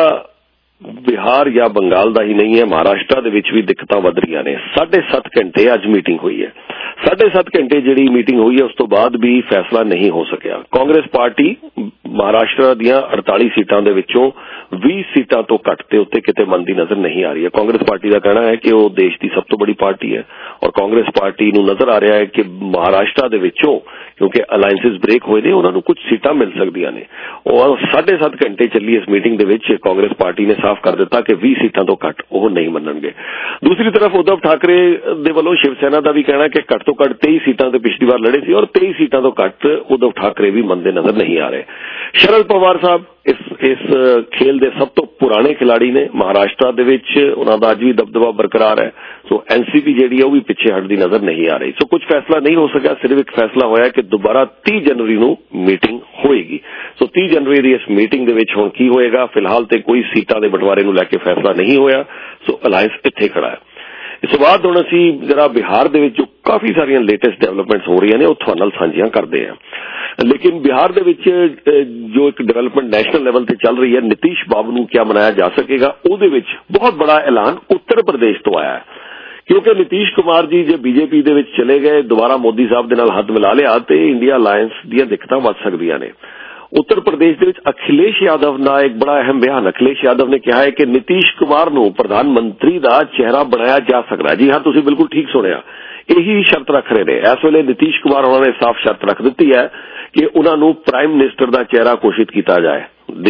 ਬਿਹਾਰ ਜਾਂ ਬੰਗਾਲ ਦਾ ਹੀ ਨਹੀਂ ਹੈ, ਮਹਾਰਾਸ਼ਟਰ ਦੇ ਵਿੱਚ ਵੀ ਦਿੱਕਤਾਂ ਵੱਧ ਰਹੀਆਂ ਨੇ। ਸਾਢੇ ਸੱਤ ਘੰਟੇ ਅੱਜ ਮੀਟਿੰਗ ਹੋਈ ਹੈ, ਸਾਢੇ ਸੱਤ ਘੰਟੇ ਜਿਹੜੀ ਮੀਟਿੰਗ ਹੋਈ ਹੈ ਉਸ ਤੋਂ ਬਾਅਦ ਵੀ ਫੈਸਲਾ ਨਹੀਂ ਹੋ ਸਕਿਆ। ਕਾਂਗਰਸ ਪਾਰਟੀ ਮਹਾਰਾਸ਼ਟਰ ਦੀਆਂ ਅੜਤਾਲੀ ਸੀਟਾਂ ਦੇ ਵਿੱਚੋਂ ਵੀਹ ਸੀਟਾਂ ਤੋਂ ਘੱਟ ਤੇ ਉੱਤੇ ਕਿਤੇ ਮੰਨਦੀ ਨਜ਼ਰ ਨਹੀਂ ਆ ਰਹੀ ਹੈ। ਕਾਂਗਰਸ ਪਾਰਟੀ ਦਾ ਕਹਿਣਾ ਹੈ ਕਿ ਉਹ ਦੇਸ਼ ਦੀ ਸਭ ਤੋਂ ਵੱਡੀ ਪਾਰਟੀ ਹੈ ਔਰ ਕਾਂਗਰਸ ਪਾਰਟੀ ਨੂੰ ਨਜ਼ਰ ਆ ਰਿਹਾ ਹੈ ਕਿ ਮਹਾਰਾਸ਼ਟਰ ਦੇ ਵਿੱਚੋਂ ਕਿਉਂਕਿ ਅਲਾਇੰਸਿਸ ਬ੍ਰੇਕ ਹੋਏ ਨੇ ਉਹਨਾਂ ਨੂੰ ਕੁਝ ਸੀਟਾਂ ਮਿਲ ਸਕਦੀਆਂ ਨੇ ਔਰ ਸਾਢੇ ਸੱਤ ਘੰਟੇ ਚੱਲੀ ਇਸ ਮੀਟਿੰਗ ਦੇ ਵਿੱਚ ਕਾਂਗਰਸ ਪਾਰਟੀ ਨੇ ਸਾਫ਼ ਕਰ ਦਿੱਤਾ ਕਿ ਵੀਹ ਸੀਟਾਂ ਤੋਂ ਘੱਟ ਉਹ ਨਹੀਂ ਮੰਨਣਗੇ। ਦੂਸਰੀ ਤਰਫ ਉद्धਵ ਠਾਕਰੇ ਦੇ ਵੱਲੋਂ ਸ਼ਿਵ ਸੈਨਾ ਦਾ ਵੀ ਕਹਿਣਾ ਕਿ ਘੱਟ ਤੋਂ ਘੱਟ ਤੇਈ ਸੀਟਾਂ ਤੇ ਪਿਛਲੀ ਵਾਰ ਲੜੇ ਸੀ ਔਰ ਤੇਈ ਸੀਟਾਂ ਤੋਂ ਘੱਟ ਉद्धਵ ਠਾਕਰੇ ਵੀ ਮੰਨਦੇ ਨਜ਼ਰ ਨਹੀਂ ਆ ਰਹੇ। ਸ਼ਰਦ ਪਵਾਰ ਸਾਹਿਬ ਇਸ ਇਸ ਖੇਲ ਦੇ ਸਭ ਤੋਂ ਪੁਰਾਣੇ ਖਿਲਾੜੀ ਨੇ, ਮਹਾਰਾਸ਼ਟਰ ਦੇ ਵਿੱਚ ਉਹਨਾਂ ਦਾ ਅੱਜ ਵੀ ਦਬਦਬਾ ਬਰਕਰਾਰ ਹੈ। ਸੋ ਐਨਸੀਪੀ ਜਿਹੜੀ ਹੈ ਉਹ ਵੀ ਪਿੱਛੇ ਹਟਦੀ ਨਜ਼ਰ ਨਹੀਂ ਆ ਰਹੀ। ਸੋ ਕੁਝ ਫੈਸਲਾ ਨਹੀਂ ਹੋ ਸਕਿਆ, ਸਿਰਫ ਇੱਕ ਫੈਸਲਾ ਹੋਇਆ ਕਿ ਦੁਬਾਰਾ ਤੀਹ ਜਨਵਰੀ ਨੂੰ ਮੀਟਿੰਗ ਹੋਏਗੀ। ਸੋ ਤੀਹ ਜਨਵਰੀ ਦੀ ਇਸ ਮੀਟਿੰਗ ਦੇ ਵਿੱਚ ਹੁਣ ਕੀ ਹੋਏਗਾ, ਫਿਲਹਾਲ ਤੇ ਕੋਈ ਸੀਟਾਂ ਦੇ ਬਟਵਾਰੇ ਨੂੰ ਲੈ ਕੇ ਫੈਸਲਾ ਨਹੀਂ ਹੋਇਆ। ਸੋ ਅਲਾਇੰਸ ਇੱਥੇ ਖੜਾ ਹੈ। ਇਸ ਤੋਂ ਬਾਅਦ ਹੁਣ ਅਸੀਂ ਜਰਾ ਬਿਹਾਰ ਦੇ ਵਿੱਚ ਜੋ ਕਾਫੀ ਸਾਰੀਆਂ ਲੇਟੈਸਟ ਡਿਵੈਲਪਮੈਂਟਸ ਹੋ ਰਹੀਆਂ ਨੇ ਉਹ ਤੁਹਾਡੇ ਨਾਲ ਸਾਂਝੀਆਂ ਕਰਦੇ ਹਾਂ। ਲੇਕਿਨ ਬਿਹਾਰ ਦੇ ਵਿੱਚ ਜੋ ਇੱਕ ਡਿਵੈਲਪਮੈਂਟ ਨੈਸ਼ਨਲ ਲੈਵਲ ਤੇ ਚੱਲ ਰਹੀ ਹੈ, ਨਿਤੀਸ਼ ਬਾਬੂ ਨੂੰ ਕਿਆ ਮਨਾਇਆ ਜਾ ਸਕੇਗਾ, ਉਹਦੇ ਵਿੱਚ ਬਹੁਤ ਬੜਾ ਐਲਾਨ ਉੱਤਰ ਪ੍ਰਦੇਸ਼ ਤੋਂ ਆਇਆ ਹੈ। ਕਿਉਂਕਿ ਨਿਤੀਸ਼ ਕੁਮਾਰ ਜੀ ਜੇ ਬੀਜੇਪੀ ਦੇ ਵਿੱਚ ਚਲੇ ਗਏ, ਦੁਬਾਰਾ ਮੋਦੀ ਸਾਹਿਬ ਦੇ ਨਾਲ ਹੱਥ ਮਿਲਾ ਲਿਆ ਤੇ ਇੰਡੀਆ ਅਲਾਇੰਸ ਦੀਆਂ ਦਿੱਕਤਾਂ ਵੱਧ ਸਕਦੀਆਂ ਨੇ। ਉੱਤਰ ਪ੍ਰਦੇਸ਼ ਦੇ ਵਿੱਚ ਅਖਿਲੇਸ਼ ਯਾਦਵ ਦਾ ਇੱਕ ਬੜਾ ਅਹਿਮ ਬਿਆਨ, ਅਖਿਲੇਸ਼ ਯਾਦਵ ਨੇ ਕਿਹਾ ਹੈ ਕਿ ਨਿਤੀਸ਼ ਕੁਮਾਰ ਨੂੰ ਪ੍ਰਧਾਨ ਮੰਤਰੀ ਦਾ ਚਿਹਰਾ ਬਣਾਇਆ ਜਾ ਸਕਦਾ ਹੈ। ਜੀ ਹਾਂ, ਤੁਸੀਂ ਬਿਲਕੁਲ ਠੀਕ ਸੁਣਿਆ, ਇਹੀ ਸ਼ਰਤ ਰੱਖ ਰਹੇ ਨੇ ਇਸ ਵੇਲੇ ਨਿਤੀਸ਼ ਕੁਮਾਰ ਉਹਨਾਂ ਨੇ ਸਾਫ਼ ਸ਼ਰਤ ਰੱਖ ਦਿੱਤੀ ਹੈ ਕਿ ਉਹਨਾਂ ਨੂੰ ਪ੍ਰਾਈਮ ਮਿਨਿਸਟਰ ਦਾ ਚਿਹਰਾ ਘੋਸ਼ਿਤ ਕੀਤਾ ਜਾਏ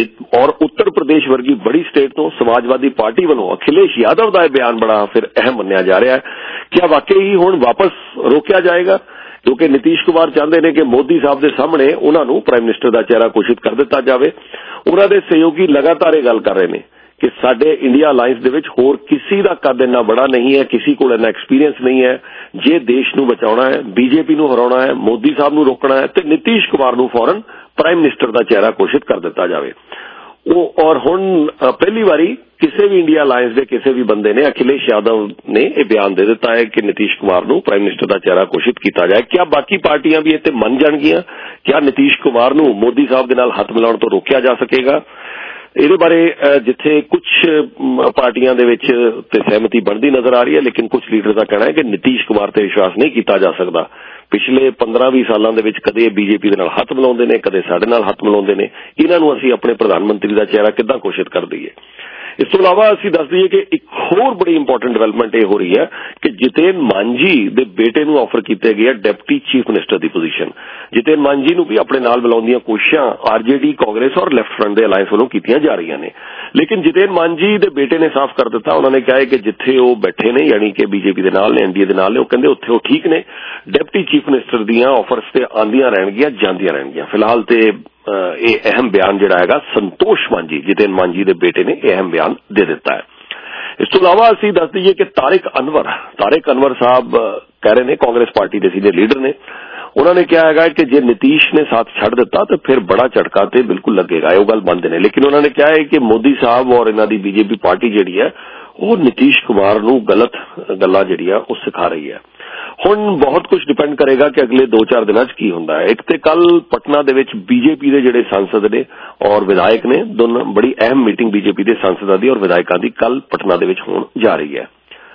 ਔਰ ਉੱਤਰ ਪ੍ਰਦੇਸ਼ ਵਰਗੀ ਬੜੀ ਸਟੇਟ ਤੋਂ ਸਮਾਜਵਾਦੀ ਪਾਰਟੀ ਵੱਲੋਂ ਅਖਿਲੇਸ਼ ਯਾਦਵ ਦਾ ਇਹ ਬਿਆਨ ਬੜਾ ਫਿਰ ਅਹਿਮ ਮੰਨਿਆ ਜਾ ਰਿਹਾ ਹੈ। ਕਿਆ ਵਾਕਈ ਹੀ ਹੁਣ ਵਾਪਸ ਰੋਕਿਆ ਜਾਏਗਾ? ਕਿਉਂਕਿ ਨਿਤੀਸ਼ ਕੁਮਾਰ ਚਾਹੁੰਦੇ ਨੇ ਕਿ ਮੋਦੀ ਸਾਹਿਬ ਦੇ ਸਾਹਮਣੇ ਉਹਨਾਂ ਨੂੰ ਪ੍ਰਾਈਮ ਮਿਨਿਸਟਰ ਦਾ ਚਿਹਰਾ ਘੋਸ਼ਿਤ ਕਰ ਦਿੱਤਾ ਜਾਵੇ। ਉਹਨਾਂ ਦੇ ਸਹਿਯੋਗੀ ਲਗਾਤਾਰ ਇਹ ਗੱਲ ਕਰ ਰਹੇ ਨੇ ਕਿ ਸਾਡੇ ਇੰਡੀਆ ਅਲਾਇੰਸ ਦੇ ਵਿੱਚ ਹੋਰ ਕਿਸੇ ਦਾ ਕੱਦ ਇੰਨਾ ਬੜਾ ਨਹੀਂ ਹੈ, ਕਿਸੇ ਕੋਲ ਇੰਨਾ ਐਕਸਪੀਰੀਅੰਸ ਨਹੀਂ ਹੈ। ਜੇ ਦੇਸ਼ ਨੂੰ ਬਚਾਉਣਾ ਹੈ, ਬੀਜੇਪੀ ਨੂੰ ਹਰਾਉਣਾ ਹੈ, ਮੋਦੀ ਸਾਹਿਬ ਨੂੰ ਰੋਕਣਾ ਹੈ ਤੇ ਨਿਤੀਸ਼ ਕੁਮਾਰ ਨੂੰ ਫੌਰਨ ਪ੍ਰਾਈਮ ਮਿਨਿਸਟਰ ਦਾ ਚਿਹਰਾ ਘੋਸ਼ਿਤ ਕਰ ਦਿੱਤਾ ਜਾਵੇ। ਉਹ ਔਰ ਹੁਣ ਪਹਿਲੀ ਵਾਰੀ ਕਿਸੇ ਵੀ ਇੰਡੀਆ ਅਲਾਇੰਸ ਦੇ ਕਿਸੇ ਵੀ ਬੰਦੇ ਨੇ, ਅਖਿਲੇਸ਼ ਯਾਦਵ ਨੇ ਇਹ ਬਿਆਨ ਦੇ ਦਿੱਤਾ ਹੈ ਕਿ ਨਿਤੀਸ਼ ਕੁਮਾਰ ਨੂੰ ਪ੍ਰਾਈਮ ਮਿਨਿਸਟਰ ਦਾ ਚਿਹਰਾ ਘੋਸ਼ਿਤ ਕੀਤਾ ਜਾਏ। ਕਿਆ ਬਾਕੀ ਪਾਰਟੀਆਂ ਵੀ ਇਹ ਤੇ ਮੰਨ ਜਾਣਗੀਆਂ? ਕਿਆ ਨਿਤੀਸ਼ ਕੁਮਾਰ ਨੂੰ ਮੋਦੀ ਸਾਹਿਬ ਦੇ ਨਾਲ ਹੱਥ ਮਿਲਾਉਣ ਤੋਂ ਰੋਕਿਆ ਜਾ ਸਕੇਗਾ? ਇਹਦੇ ਬਾਰੇ ਜਿੱਥੇ ਕੁਝ ਪਾਰਟੀਆਂ ਦੇ ਵਿੱਚ ਤੇ ਸਹਿਮਤੀ ਬਣਦੀ ਨਜ਼ਰ ਆ ਰਹੀ ਹੈ, ਲੇਕਿਨ ਕੁਝ ਲੀਡਰ ਦਾ ਕਹਿਣਾ ਹੈ ਕਿ ਨਿਤੀਸ਼ ਕੁਮਾਰ ਤੇ ਵਿਸ਼ਵਾਸ ਨਹੀਂ ਕੀਤਾ ਜਾ ਸਕਦਾ। ਪਿਛਲੇ ਪੰਦਰਾਂ ਵੀਹ ਸਾਲਾਂ ਦੇ ਵਿੱਚ ਕਦੇ ਬੀਜੇਪੀ ਦੇ ਨਾਲ ਹੱਥ ਮਿਲਾਉਂਦੇ ਨੇ, ਕਦੇ ਸਾਡੇ ਨਾਲ ਹੱਥ ਮਿਲਾਉਂਦੇ ਨੇ। ਇਹਨਾਂ ਨੂੰ ਅਸੀਂ ਆਪਣੇ ਪ੍ਰਧਾਨ ਮੰਤਰੀ ਦਾ ਚਿਹਰਾ ਕਿੱਦਾਂ ਘੋਸ਼ਿਤ ਕਰ ਦਈਏ? ਇਸ ਤੋਂ ਇਲਾਵਾ ਅਸੀਂ ਦੱਸ ਦਈਏ ਕਿ ਇੱਕ ਹੋਰ ਬੜੀ ਇੰਪੋਰਟੈਂਟ ਡਿਵੈਲਪਮੈਂਟ ਇਹ ਹੋ ਰਹੀ ਹੈ ਕਿ ਜਿਤੇਨ ਮਾਂਝੀ ਦੇ ਬੇਟੇ ਨੂੰ ਆਫਰ ਕੀਤੇ ਗਿਆ ਡਿਪਟੀ ਚੀਫ ਮਿਨਿਸਟਰ ਦੀ ਪੋਜੀਸ਼ਨ। ਜਿਤੇਨ ਮਾਂਝੀ ਨੂੰ ਵੀ ਆਪਣੇ ਨਾਲ ਮਿਲਾਉਣ ਦੀਆਂ ਕੋਸ਼ਿਸ਼ਾਂ ਆਰਜੇਡੀ, ਕਾਂਗਰਸ ਔਰ ਲੈਫਟ ਫਰੰਟ ਦੇ ਅਲਾਇੰਸ ਵੱਲੋਂ ਕੀਤੀਆਂ ਜਾ ਰਹੀਆਂ ਨੇ। ਲੇਕਿਨ ਜਿਤੇਨ ਮਾਂਝੀ ਦੇ ਬੇਟੇ ਨੇ ਸਾਫ਼ ਕਰ ਦਿੱਤਾ, ਉਹਨਾਂ ਨੇ ਕਿਹਾ ਹੈ ਕਿ ਜਿੱਥੇ ਉਹ ਬੈਠੇ ਨੇ ਯਾਨੀ ਕਿ ਬੀਜੇਪੀ ਦੇ ਨਾਲ ਨੇ, ਐਨਡੀਏ ਦੇ ਨਾਲ ਨੇ, ਉਹ ਕਹਿੰਦੇ ਉੱਥੇ ਉਹ ਠੀਕ ਨੇ। ਡਿਪਟੀ ਚੀਫ ਮਿਨਿਸਟਰ ਦੀਆਂ ਆਫਰਸ ਤੇ ਆਉਂਦੀਆਂ ਰਹਿਣਗੀਆਂ, ਜਾਂਦੀਆਂ ਰਹਿਣਗੀਆਂ। ਫਿਲਹਾਲ ਤੇ ਇਹ ਅਹਿਮ ਬਿਆਨ ਜਿਹੜਾ ਹੈਗਾ ਸੰਤੋਸ਼ ਮਾਂਝੀ, ਜਿਤੇਨ ਮਾਂਝੀ ਦੇ ਬੇਟੇ ਨੇ ਇਹ ਅਹਿਮ ਬਿਆਨ ਦੇ ਦਿੱਤਾ ਹੈ। ਇਸ ਤੋਂ ਇਲਾਵਾ ਅਸੀਂ ਦੱਸ ਦਈਏ ਕਿ ਤਾਰਿਕ ਅਨਵਰ ਤਾਰਿਕ ਅਨਵਰ ਸਾਹਿਬ ਕਹਿ ਰਹੇ ਨੇ, ਕਾਂਗਰਸ ਪਾਰਟੀ ਦੇ ਸੀਨੀਅਰ ਲੀਡਰ ਨੇ, ਉਹਨਾਂ ਨੇ ਕਿਹਾ ਹੈਗਾ ਕਿ ਜੇ ਨਿਤੀਸ਼ ਨੇ ਸਾਥ ਛੱਡ ਦਿੱਤਾ ਤਾਂ ਫਿਰ ਬੜਾ ਝਟਕਾ ਤੇ ਬਿਲਕੁਲ ਲੱਗੇਗਾ। ਇਹ ਗੱਲ ਮੰਨਦੇ ਨੇ, ਲੇਕਿਨ ਉਹਨਾਂ ਨੇ ਕਿਹਾ ਹੈ ਕਿ ਮੋਦੀ ਸਾਹਿਬ ਔਰ ਇਹਨਾਂ ਦੀ ਬੀਜੇਪੀ ਪਾਰਟੀ ਜਿਹੜੀ ਹੈ ਉਹ ਨੀਤੀਸ਼ ਕੁਮਾਰ ਨੂੰ ਗਲਤ ਗੱਲਾਂ ਜਿਹੜੀਆਂ ਉਹ ਸਿਖਾ ਰਹੀ ਹੈ। ਹੁਣ ਬਹੁਤ ਕੁਝ ਡਿਪੈਂਡ ਕਰੇਗਾ ਕਿ ਅਗਲੇ ਦੋ ਚਾਰ ਦਿਨਾਂ 'ਚ ਕੀ ਹੁੰਦਾ ਹੈ। ਇੱਕ ਤੇ ਕੱਲ ਪਟਨਾ ਦੇ ਵਿੱਚ ਬੀਜੇਪੀ ਦੇ ਜਿਹੜੇ ਸੰਸਦ ਨੇ ਔਰ ਵਿਧਾਇਕ ਨੇ, ਦੋਨੋਂ ਬੜੀ ਅਹਿਮ ਮੀਟਿੰਗ ਬੀਜੇਪੀ ਦੇ ਸੰਸਦਾਂ ਦੀ ਔਰ ਵਿਧਾਇਕਾਂ ਦੀ ਕੱਲ ਪਟਨਾ ਦੇ ਵਿੱਚ ਹੋਣ ਜਾ ਰਹੀ ਹੈ।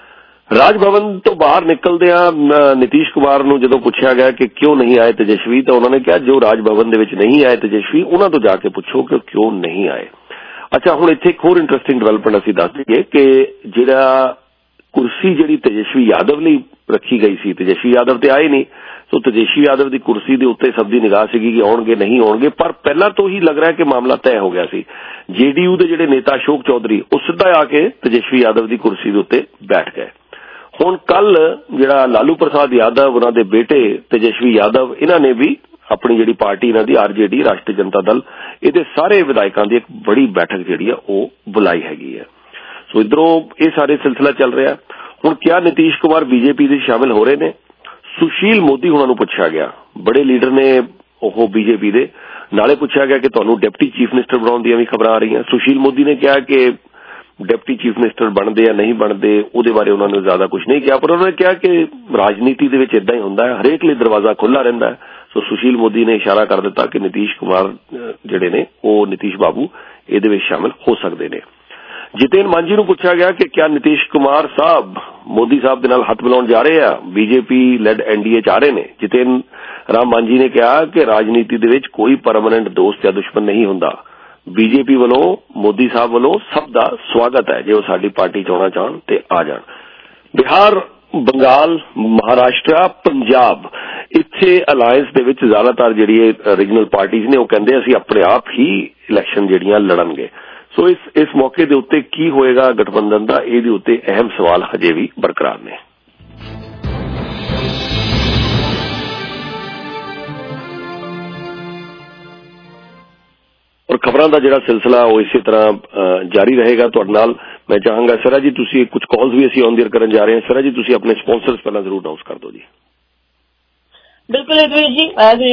ਰਾਜ ਭਵਨ ਤੋਂ ਬਾਹਰ ਨਿਕਲਦਿਆਂ ਨੀਤੀਸ਼ ਕੁਮਾਰ ਨੂੰ ਜਦੋਂ ਪੁੱਛਿਆ ਗਿਆ ਕਿ ਕਿਉਂ ਨਹੀਂ ਆਏ ਤੇਜਸਵੀ, ਤਾਂ ਉਹਨਾਂ ਨੇ ਕਿਹਾ ਜੋ ਰਾਜ ਭਵਨ ਦੇ ਵਿੱਚ ਨਹੀਂ ਆਏ ਤੇਜਸਵੀ ਉਹਨਾਂ ਤੋਂ ਜਾ ਕੇ ਪੁੱਛੋ ਕਿ ਕਿਉਂ ਨਹੀਂ ਆਏ। ਅੱਛਾ, ਹੁਣ ਇੱਥੇ ਇੱਕ ਹੋਰ ਇੰਟਰਸਟਿੰਗ ਡਿਵੈਲਪਮੈਂਟ ਅਸੀਂ ਦੱਸ ਦਈਏ ਕਿ ਜਿਹੜਾ ਕੁਰਸੀ ਜਿਹੜੀ ਤੇਜਸਵੀ ਯਾਦਵ ਲਈ ਰੱਖੀ ਗਈ ਸੀ, ਤੇਜਸਵੀ ਯਾਦਵ ਤੇ ਆਏ ਨਹੀਂ, ਸੋ ਤੇਜਸਵੀ ਯਾਦਵ ਦੀ ਕੁਰਸੀ ਦੇ ਉੱਤੇ ਸਭ ਦੀ ਨਿਗਾਹ ਸੀਗੀ ਕਿ ਆਉਣਗੇ ਨਹੀਂ ਆਉਣਗੇ, ਪਰ ਪਹਿਲਾਂ ਤੋਂ ਹੀ ਲੱਗ ਰਿਹਾ ਕਿ ਮਾਮਲਾ ਤੈਅ ਹੋ ਗਿਆ ਸੀ। ਜੇਡੀਯੂ ਦੇ ਜਿਹੜੇ ਨੇਤਾ ਅਸ਼ੋਕ ਚੌਧਰੀ ਉਹ ਸਿੱਧਾ ਆ ਕੇ ਤੇਜਸਵੀ ਯਾਦਵ ਦੀ ਕੁਰਸੀ ਦੇ ਉੱਤੇ ਬੈਠ ਗਏ। ਹੁਣ ਕੱਲ ਜਿਹੜਾ ਲਾਲੂ ਪ੍ਰਸਾਦ ਯਾਦਵ, ਉਹਨਾਂ ਦੇ ਬੇਟੇ ਤੇਜਸਵੀ ਯਾਦਵ, ਇਹਨਾਂ ਨੇ ਵੀ ਆਪਣੀ ਜਿਹੜੀ ਪਾਰਟੀ ਇਹਨਾਂ ਦੀ ਆਰਜੇਡੀ, ਰਾਸ਼ਟਰੀ ਜਨਤਾ ਦਲ, ਇਹਦੇ ਸਾਰੇ ਵਿਧਾਇਕਾਂ ਦੀ ਇੱਕ ਬੜੀ ਬੈਠਕ ਜਿਹੜੀ ਆ ਉਹ ਬੁਲਾਈ ਹੈਗੀ ਹੈ। ਸੋ ਇਧਰੋਂ ਇਹ ਸਾਰੇ ਸਿਲਸਿਲਾ ਚੱਲ ਰਿਹਾ। ਹੁਣ ਕਿਆ ਨੀਤੀਸ਼ ਕੁਮਾਰ ਬੀਜੇਪੀ ਦੇ ਸ਼ਾਮਿਲ ਹੋ ਰਹੇ ਨੇ? ਸੁਸ਼ੀਲ ਮੋਦੀ ਉਹਨਾਂ ਨੂੰ ਪੁੱਛਿਆ ਗਿਆ, ਬੜੇ ਲੀਡਰ ਨੇ ਉਹ ਬੀਜੇਪੀ ਦੇ, ਨਾਲੇ ਪੁੱਛਿਆ ਗਿਆ ਕਿ ਤੁਹਾਨੂੰ ਡਿਪਟੀ ਚੀਫ ਮਿਨਿਸਟਰ ਬਣਾਉਣ ਦੀਆਂ ਵੀ ਖਬਰਾਂ ਆ ਰਹੀਆਂ। ਸੁਸ਼ੀਲ ਮੋਦੀ ਨੇ ਕਿਹਾ ਕਿ ਡਿਪਟੀ ਚੀਫ ਮਿਨਿਸਟਰ ਬਣਦੇ ਜਾਂ ਨਹੀਂ ਬਣਦੇ ਉਹਦੇ ਬਾਰੇ ਉਹਨਾਂ ਨੇ ਜ਼ਿਆਦਾ ਕੁਝ ਨਹੀਂ ਕਿਹਾ, ਪਰ ਉਹਨਾਂ ਨੇ ਕਿਹਾ ਕਿ ਰਾਜਨੀਤੀ ਦੇ ਵਿੱਚ ਇਦਾਂ ਹੀ ਹੁੰਦਾ ਹੈ, ਹਰੇਕ ਲਈ ਦਰਵਾਜ਼ਾ ਖੁੱਲ੍ਹਾ ਰਹਿੰਦਾ ਹੈ। ਸੋ ਸੁਸ਼ੀਲ ਮੋਦੀ ਨੇ ਇਸ਼ਾਰਾ ਕਰ ਦਿੱਤਾ ਕਿ ਨੀਤੀਸ਼ ਕੁਮਾਰ ਜਿਹੜੇ ਨੇ ਉਹ ਨੀਤੀਸ਼ ਬਾਬੂ ਇਹਦੇ ਵਿੱਚ ਸ਼ਾਮਿਲ ਹੋ ਸਕਦੇ ਨੇ। ਜਿਤੇਨ ਮਾਂਝੀ ਨੂੰ ਪੁੱਛਿਆ ਗਿਆ ਕਿ ਕਿਆ ਨੀਤੀਸ਼ ਕੁਮਾਰ ਸਾਹਿਬ ਮੋਦੀ ਸਾਹਿਬ ਦੇ ਨਾਲ ਹੱਥ ਮਿਲਾਉਣ ਜਾ ਰਹੇ ਆ, ਬੀਜੇਪੀ ਲੈਡ ਐਨਡੀਏ ਚ ਆ ਰਹੇ ਨੇ। ਜਿਤੇਨ ਰਾਮ ਮਾਂਝੀ ਨੇ ਕਿਹਾ ਕਿ ਰਾਜਨੀਤੀ ਦੇ ਵਿੱਚ ਕੋਈ ਪਰਮਾਨੈਂਟ ਦੋਸਤ ਜਾਂ ਦੁਸ਼ਮਣ ਨਹੀਂ ਹੁੰਦਾ, ਬੀਜੇਪੀ ਵੱਲੋਂ, ਮੋਦੀ ਸਾਹਿਬ ਵੱਲੋਂ ਸਭ ਦਾ ਸਵਾਗਤ ਹੈ ਜੇ ਉਹ ਸਾਡੀ ਪਾਰਟੀ ਚ ਆਉਣਾ ਚਾਹਣ ਤੇ ਆ ਜਾਣ। ਬਿਹਾਰ, ਬੰਗਾਲ, ਮਹਾਰਾਸ਼ਟਰ, ਪੰਜਾਬ, ਇੱਥੇ ਅਲਾਇੰਸ ਦੇ ਵਿੱਚ ਜ਼ਿਆਦਾਤਰ ਜਿਹੜੀ ਰੀਜਨਲ ਪਾਰਟੀਜ਼ ਨੇ ਉਹ ਕਹਿੰਦੇ ਅਸੀਂ ਆਪਣੇ ਆਪ ਹੀ ਇਲੈਕਸ਼ਨ ਜਿਹੜੀਆਂ ਲੜਨਗੇ। ਸੋ ਇਸ ਇਸ ਮੌਕੇ ਦੇ ਉੱਤੇ ਕੀ ਹੋਏਗਾ ਗਠਬੰਧਨ ਦਾ, ਇਹਦੇ ਉੱਤੇ ਅਹਿਮ ਸਵਾਲ ਹਜੇ ਵੀ ਬਰਕਰਾਰ ਨੇ। ਔਰ ਖਬਰਾਂ ਦਾ ਜਿਹੜਾ ਸਿਲਸਿਲਾ ਉਹ ਇਸੇ ਤਰ੍ਹਾਂ ਜਾਰੀ ਰਹੇਗਾ ਤੁਹਾਡੇ ਨਾਲ। ਮੈਂ ਚਾਹਾਂਗਾ ਸਰਾ ਜੀ ਤੁਸੀਂ ਕੁਝ ਕਾਲਸ ਵੀ ਅਸੀਂ ਔਨ ਏਅਰ ਕਰਨ ਜਾ ਰਹੇ ਹਾਂ। ਸਰਾ ਜੀ ਤੁਸੀਂ ਆਪਣੇ ਸਪਾਂਸਰਸ ਪਹਿਲਾਂ ਜ਼ਰੂਰ ਅਨਾਉਂਸ ਕਰ ਦਿਓ ਜੀ। बिल्कुल अद्वैत जी,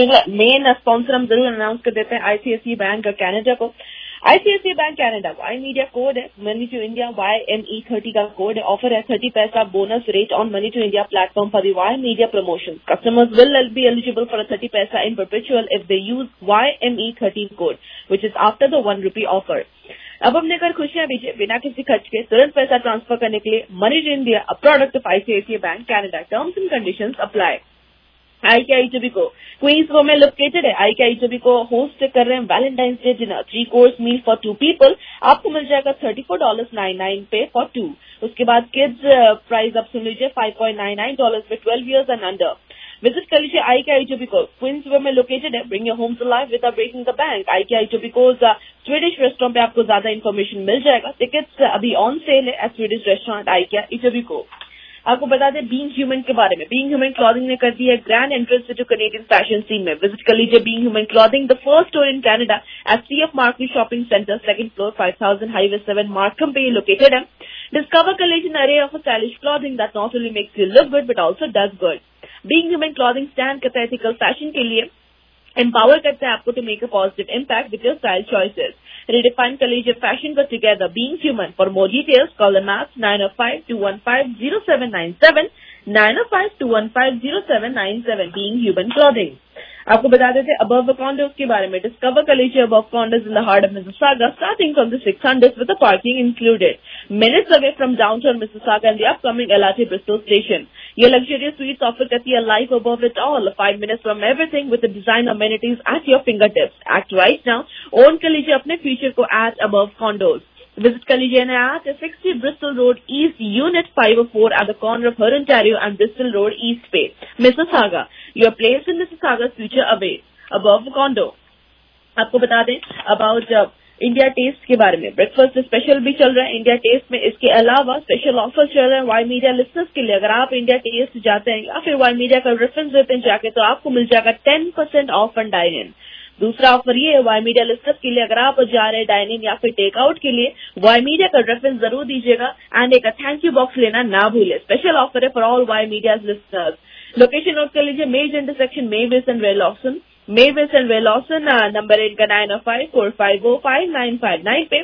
मेन स्पॉन्सर हम जरूर अनाउंस कर देते हैं आईसीआईसीआई बैंक कैनेडा को। ICICI bank Canada Y Media code है, money to India Y M E thirty का कोड है। ऑफर है thirty paisa bonus rate on money to India platform for the Y Media promotion. Customers will be eligible for thirty paisa in perpetual if they use Y M E thirty code which is after the one rupee offer. अब हमने कर खुशियां बीजिए बिना किसी खर्च के तुरंत पैसा ट्रांसफर करने के लिए money to India a product of ICICI bank Canada. Terms and conditions apply. IKEA Etobicoke Queensborough में लोकेटेड है। आईकेआई टोबैको होस्ट कर रहे हैं Valentine's day dinner, three course meal for two people. आपको मिल जाएगा thirty four dollar nine nine पे for two. उसके बाद किड्स प्राइस आप सुन लीजिए five point nine nine dollar पे twelve years and under. Visit कर लीजिए आईकेआई टोबैको क्वींसबरो में लोकेटेड है। Bring your home to life without breaking the bank. IKEA Etobicoke Swedish restaurant पे आपको ज्यादा इन्फॉर्मेशन मिल जाएगा। टिकट्स अभी ऑन सेल है at Swedish restaurant IKEA Etobicoke. आपको बता दें बीइंग ह्यूमन के बारे में। बीइंग ह्यूमन क्लॉथिंग ने कर दी है grand entrance to Canadian fashion scene में। विजिट कर लीजिए Being Human clothing, the first store in Canada at C F Markville shopping centre, second floor, five thousand highway seven, Markham पे located है। Discover कर लीजिए an array of stylish clothing that not only makes you look good but also does good. Being Human clothing stand करता है ethical fashion के लिए, empower करता है आपको to make a positive impact with your style choices. Redefine collegiate fashion go together. Being human. For more details, call the Max nine oh five, two one five, zero seven nine seven, nine oh five, two one five, zero seven nine seven. Being human clothing. आपको बता देते above condos के बारे में। Discover कर लीजिए Above condos in the heart of Mississauga starting from the six hundred with the parking included, minutes away from downtown Mississauga and the upcoming LRT Bristol station. ये luxurious suites offer करती है life above it all, five minutes from everything with the design amenities at your fingertips. Act right now, own कर लीजिए अपने future को eight above condos. Visit कर लीजिए at sixty Bristol road east unit five O four at the corner of Hurontario and Bristol road east पे Mississauga. Your place in Mississauga future away Above condo. आपको बता दें about India test के बारे में। Breakfast special भी चल रहा है इंडिया टेस्ट में। इसके अलावा स्पेशल ऑफर चल रहे हैं वाई मीडिया लिस्टर्स के लिए। अगर आप इंडिया टेस्ट जाते हैं या फिर वाई मीडिया का रेफरेंस देते हैं जाके, तो आपको मिल जाएगा ten percent off on dine in. दूसरा ऑफर ये है वाई मीडिया लिस्टर्स के लिए, अगर आप जा रहे हैं डाइन इन या फिर टेक आउट के लिए, वाई मीडिया का रेफरेंस जरूर दीजिएगा एंड एक थैंक यू बॉक्स लेना ना भूले। स्पेशल ऑफर है for all Y media listeners. Location note कर लीजिए, major intersection Mavis and Ray Lawson. Mavis and Ray Lawson number इनका नाइन ओ फाइव, फोर फाइव ओ, फाइव नाइन फाइव नाइन पे।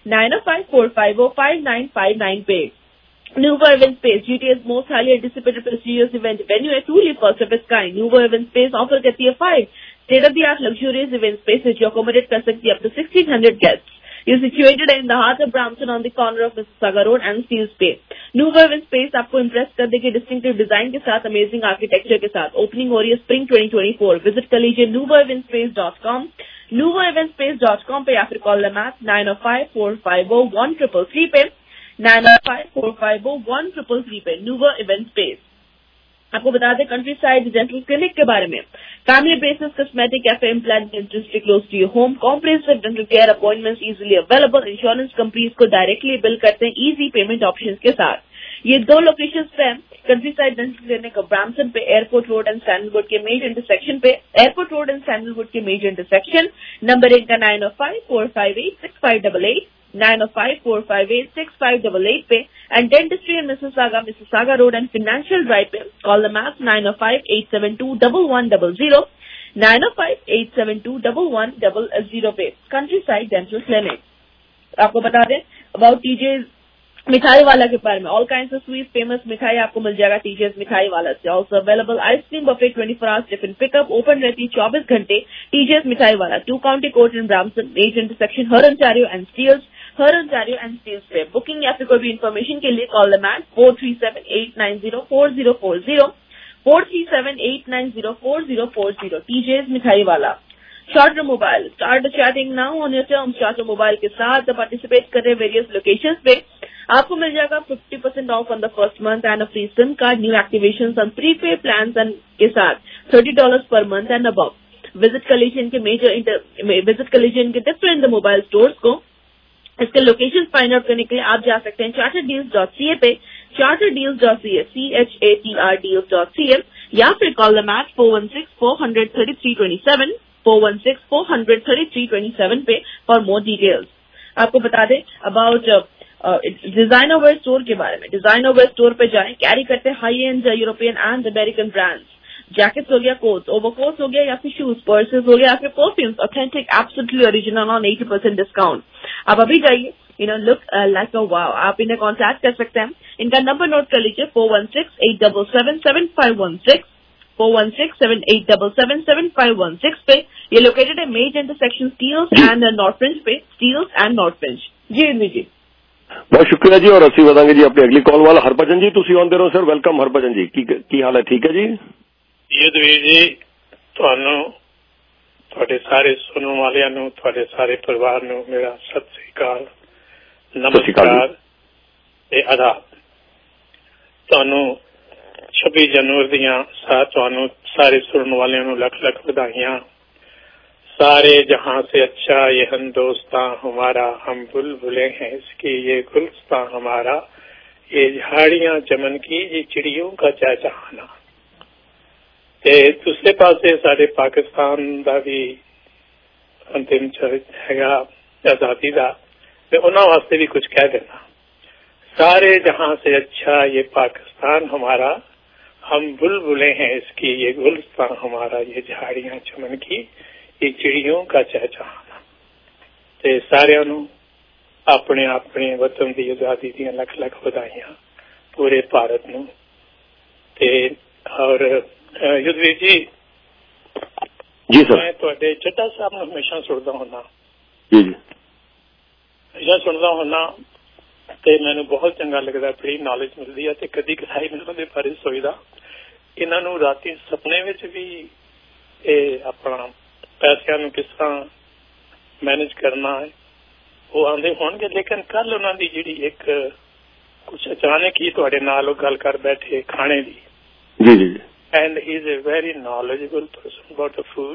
nine oh five, four five oh, five nine five nine पे। Nuvo Event Space, G T A's most highly anticipated prestigious event venue है, truly first of its kind। Nuvo Event Space offer करती है five state of the art luxurious event spaces जो accommodate कर सकती है up to sixteen hundred guests। You're situated in the heart of Brampton on the corner of Mississauga Road and Steeles Bay। Nuvo Event Space आपको impress कर देगी distinctive design के साथ, amazing architecture के साथ। Opening हो रही है spring twenty twenty-four। Visit कर लीजिए nuvo event space dot com, nuvo event space dot com पे, या फिर कॉल लेना nine oh five, four five oh, one three three पे, nine oh five, four five oh, one three three पे। Nuvo Event Space। आपको बता दें country side dental clinic के बारे में। Family braces, cosmetic, cafe, implant dentistry close to your home, comprehensive dental care appointments easily available. Insurance companies को directly bill करते हैं इजी पेमेंट ऑप्शंस के साथ। ये दो लोकेशंस पे है, country side dental clinic Brampton पे, एयरपोर्ट रोड एंड सैंडलवुड के मेजर इंटरसेक्शन पे, एयरपोर्ट रोड एंड सैंडलवुड के मेजर इंटरसेक्शन। नंबर इनका nine oh five, four five eight, six five eight eight, nine oh five, four five eight, six five eight eight पे, and dentistry in Mississauga, Mississauga Road and Financial Drive पे। Call them at nine oh five, eight seven two, one one zero zero, nine oh five, eight seven two, one one zero zero पे। Countryside Dental Clinic। आपको बता दें about T J's मिठाई वाला के बारे में। All kinds of sweet famous मिठाई आपको मिल जाएगा टीचर्स मिठाई वाला से। Also available ice cream buffet twenty-four hours tiffin pickup, open रहती चौबीस घंटे टीचर्स मिठाई वाला। Two county court in Brampton, एज intersection, Hurontario and Steeles, Hurontario and Steeles पे। बुकिंग या फिर कोई भी इन्फॉर्मेशन के लिए call them on four three seven, eight nine zero, four zero four zero, four three seven, eight nine zero, four zero four zero। Teachers मिठाई वाला। Chatr mobile, start chatting now on your terms. Chatr mobile के साथ participate कर रहे various locations पे आपको मिल जाएगा fifty percent off on the first month and a free SIM card, new activation on prepaid plans and के साथ thirty dollars per month and above. Visit कर लीजिए इनके मेजर विजिट कर लीजिए इनके डिफरेंट मोबाइल स्टोर्स को। इसके लोकेशन फाइंड आउट करने के लिए आप जा सकते हैं chatr deals dot C A पे, chatr deals dot C A, C H A T R deals dot C A, या फिर call them at four one six, four hundred, thirty-three twenty-seven, four one six, four hundred, thirty-three twenty-seven पे for more details. आपको बता दें about designer wear store के बारे में। Designer wear store पे जाएं, कैरी करते हैं high end European and American brands. Jackets हो गया, कोट्स, ओवरकोट्स हो गया, या फिर शूज, पर्सेस हो गया, या फिर perfumes, authentic, absolutely original on eighty percent discount. आप अभी जाइए, you know look like a wow. आप इन्हें कॉन्टैक्ट कर सकते हैं। इनका नंबर नोट कर लीजिए four one six, eight seven seven, seven five one six, four one six, seven eight seven seven, seven five one six पे। ये लोकेटेड है major intersection Steeles and north fringe पे, स्टील्स एंड नॉर्थ फ्रिंज। जी इंद्र जी बहुत शुक्रिया जी। और ਅਸੀਂ ਵਧਾਂਗੇ ਜੀ अपनी अगली कॉल वाला हरभजन जी, ਤੁਸੀਂ ਆਉਂਦੇ ਰਹੋ ਸਰ। ਵੈਲਕਮ हरभजन जी, ਕੀ ਕੀ ਹਾਲ ਹੈ? ਠੀਕ ਹੈ ਜੀ ਯਦਵੀਰ ਜੀ, ਤੁਹਾਨੂੰ ਤੁਹਾਡੇ ਸਾਰੇ ਸੁਣਨ ਵਾਲਿਆਂ ਨੂੰ, ਤੁਹਾਡੇ ਸਾਰੇ ਪਰਿਵਾਰ ਨੂੰ ਮੇਰਾ ਸਤਿ ਸ੍ਰੀ ਅਕਾਲ, ਨਮਸਕਾਰ ਤੇ ਆਦਾਬ। ਤੁਹਾਨੂੰ छब्बीस जनवरी ਦੀਆਂ ਸਾਥ ਤੁਹਾਨੂੰ ਸਾਰੇ ਸੁਣਨ ਵਾਲਿਆਂ ਨੂੰ ਲੱਖ ਲੱਖ ਵਧਾਈਆਂ। सारे जहां से अच्छा ये हिंदुस्तां हमारा, हम बुलबुलें हैं इसकी, ये गुलस्तां हमारा, ये झाड़ियां चमन की, ये चिड़ियों का चहचहाना। ते दूसरे पासे साडे पाकिस्तान दा भी अंतिम हैगा आजादी दा, ते उन्हां वास्ते भी कुछ कह देना। सारे जहां से अच्छा ये पाकिस्तान हमारा, हम बुलबुलें हैं इसकी, ये गुलस्तां हमारा, ये झाड़ियां चमन की, ये चिड़ियों का चहचहाना। ते सारियां नूं अपने अपने वतन की आजादी दीयां लख लख वधाइयां पूरे भारत नूं। ते और युद्धवीर जी जी सर, मैं तुहाडे चड्ढा साहब नूं हमेशा सुनदा हुंदा जी जी हमेशा सुनदा हुंदा ते मैनूं बहुत चंगा लगदा, बड़ी नॉलेज मिलदी है। ते कदी कदाई मैं उन्हां दे बारे सोचदा, इन्हां नूं राती सपने विच भी ਇਹ ਆਪਣਾ ਪੈਸਿਆਂ ਨੂੰ ਕਿਸ ਤਰ੍ਹਾਂ ਮੈਨੇਜ ਕਰਨਾ ਹੈ ਉਹ ਆਉਂਦੇ ਹੋਣਗੇ। ਲੇਕਿਨ ਕੱਲ ਉਹਨਾਂ ਦੀ ਜਿਹੜੀ ਇੱਕ ਕੁਛ ਅਚਾਨਕ ਹੀ ਤੁਹਾਡੇ ਨਾਲ ਉਹ ਗੱਲ ਕਰ ਬੈਠੇ ਖਾਣੇ ਦੀ। ਜੀ ਜੀ and he is a very knowledgeable person about the food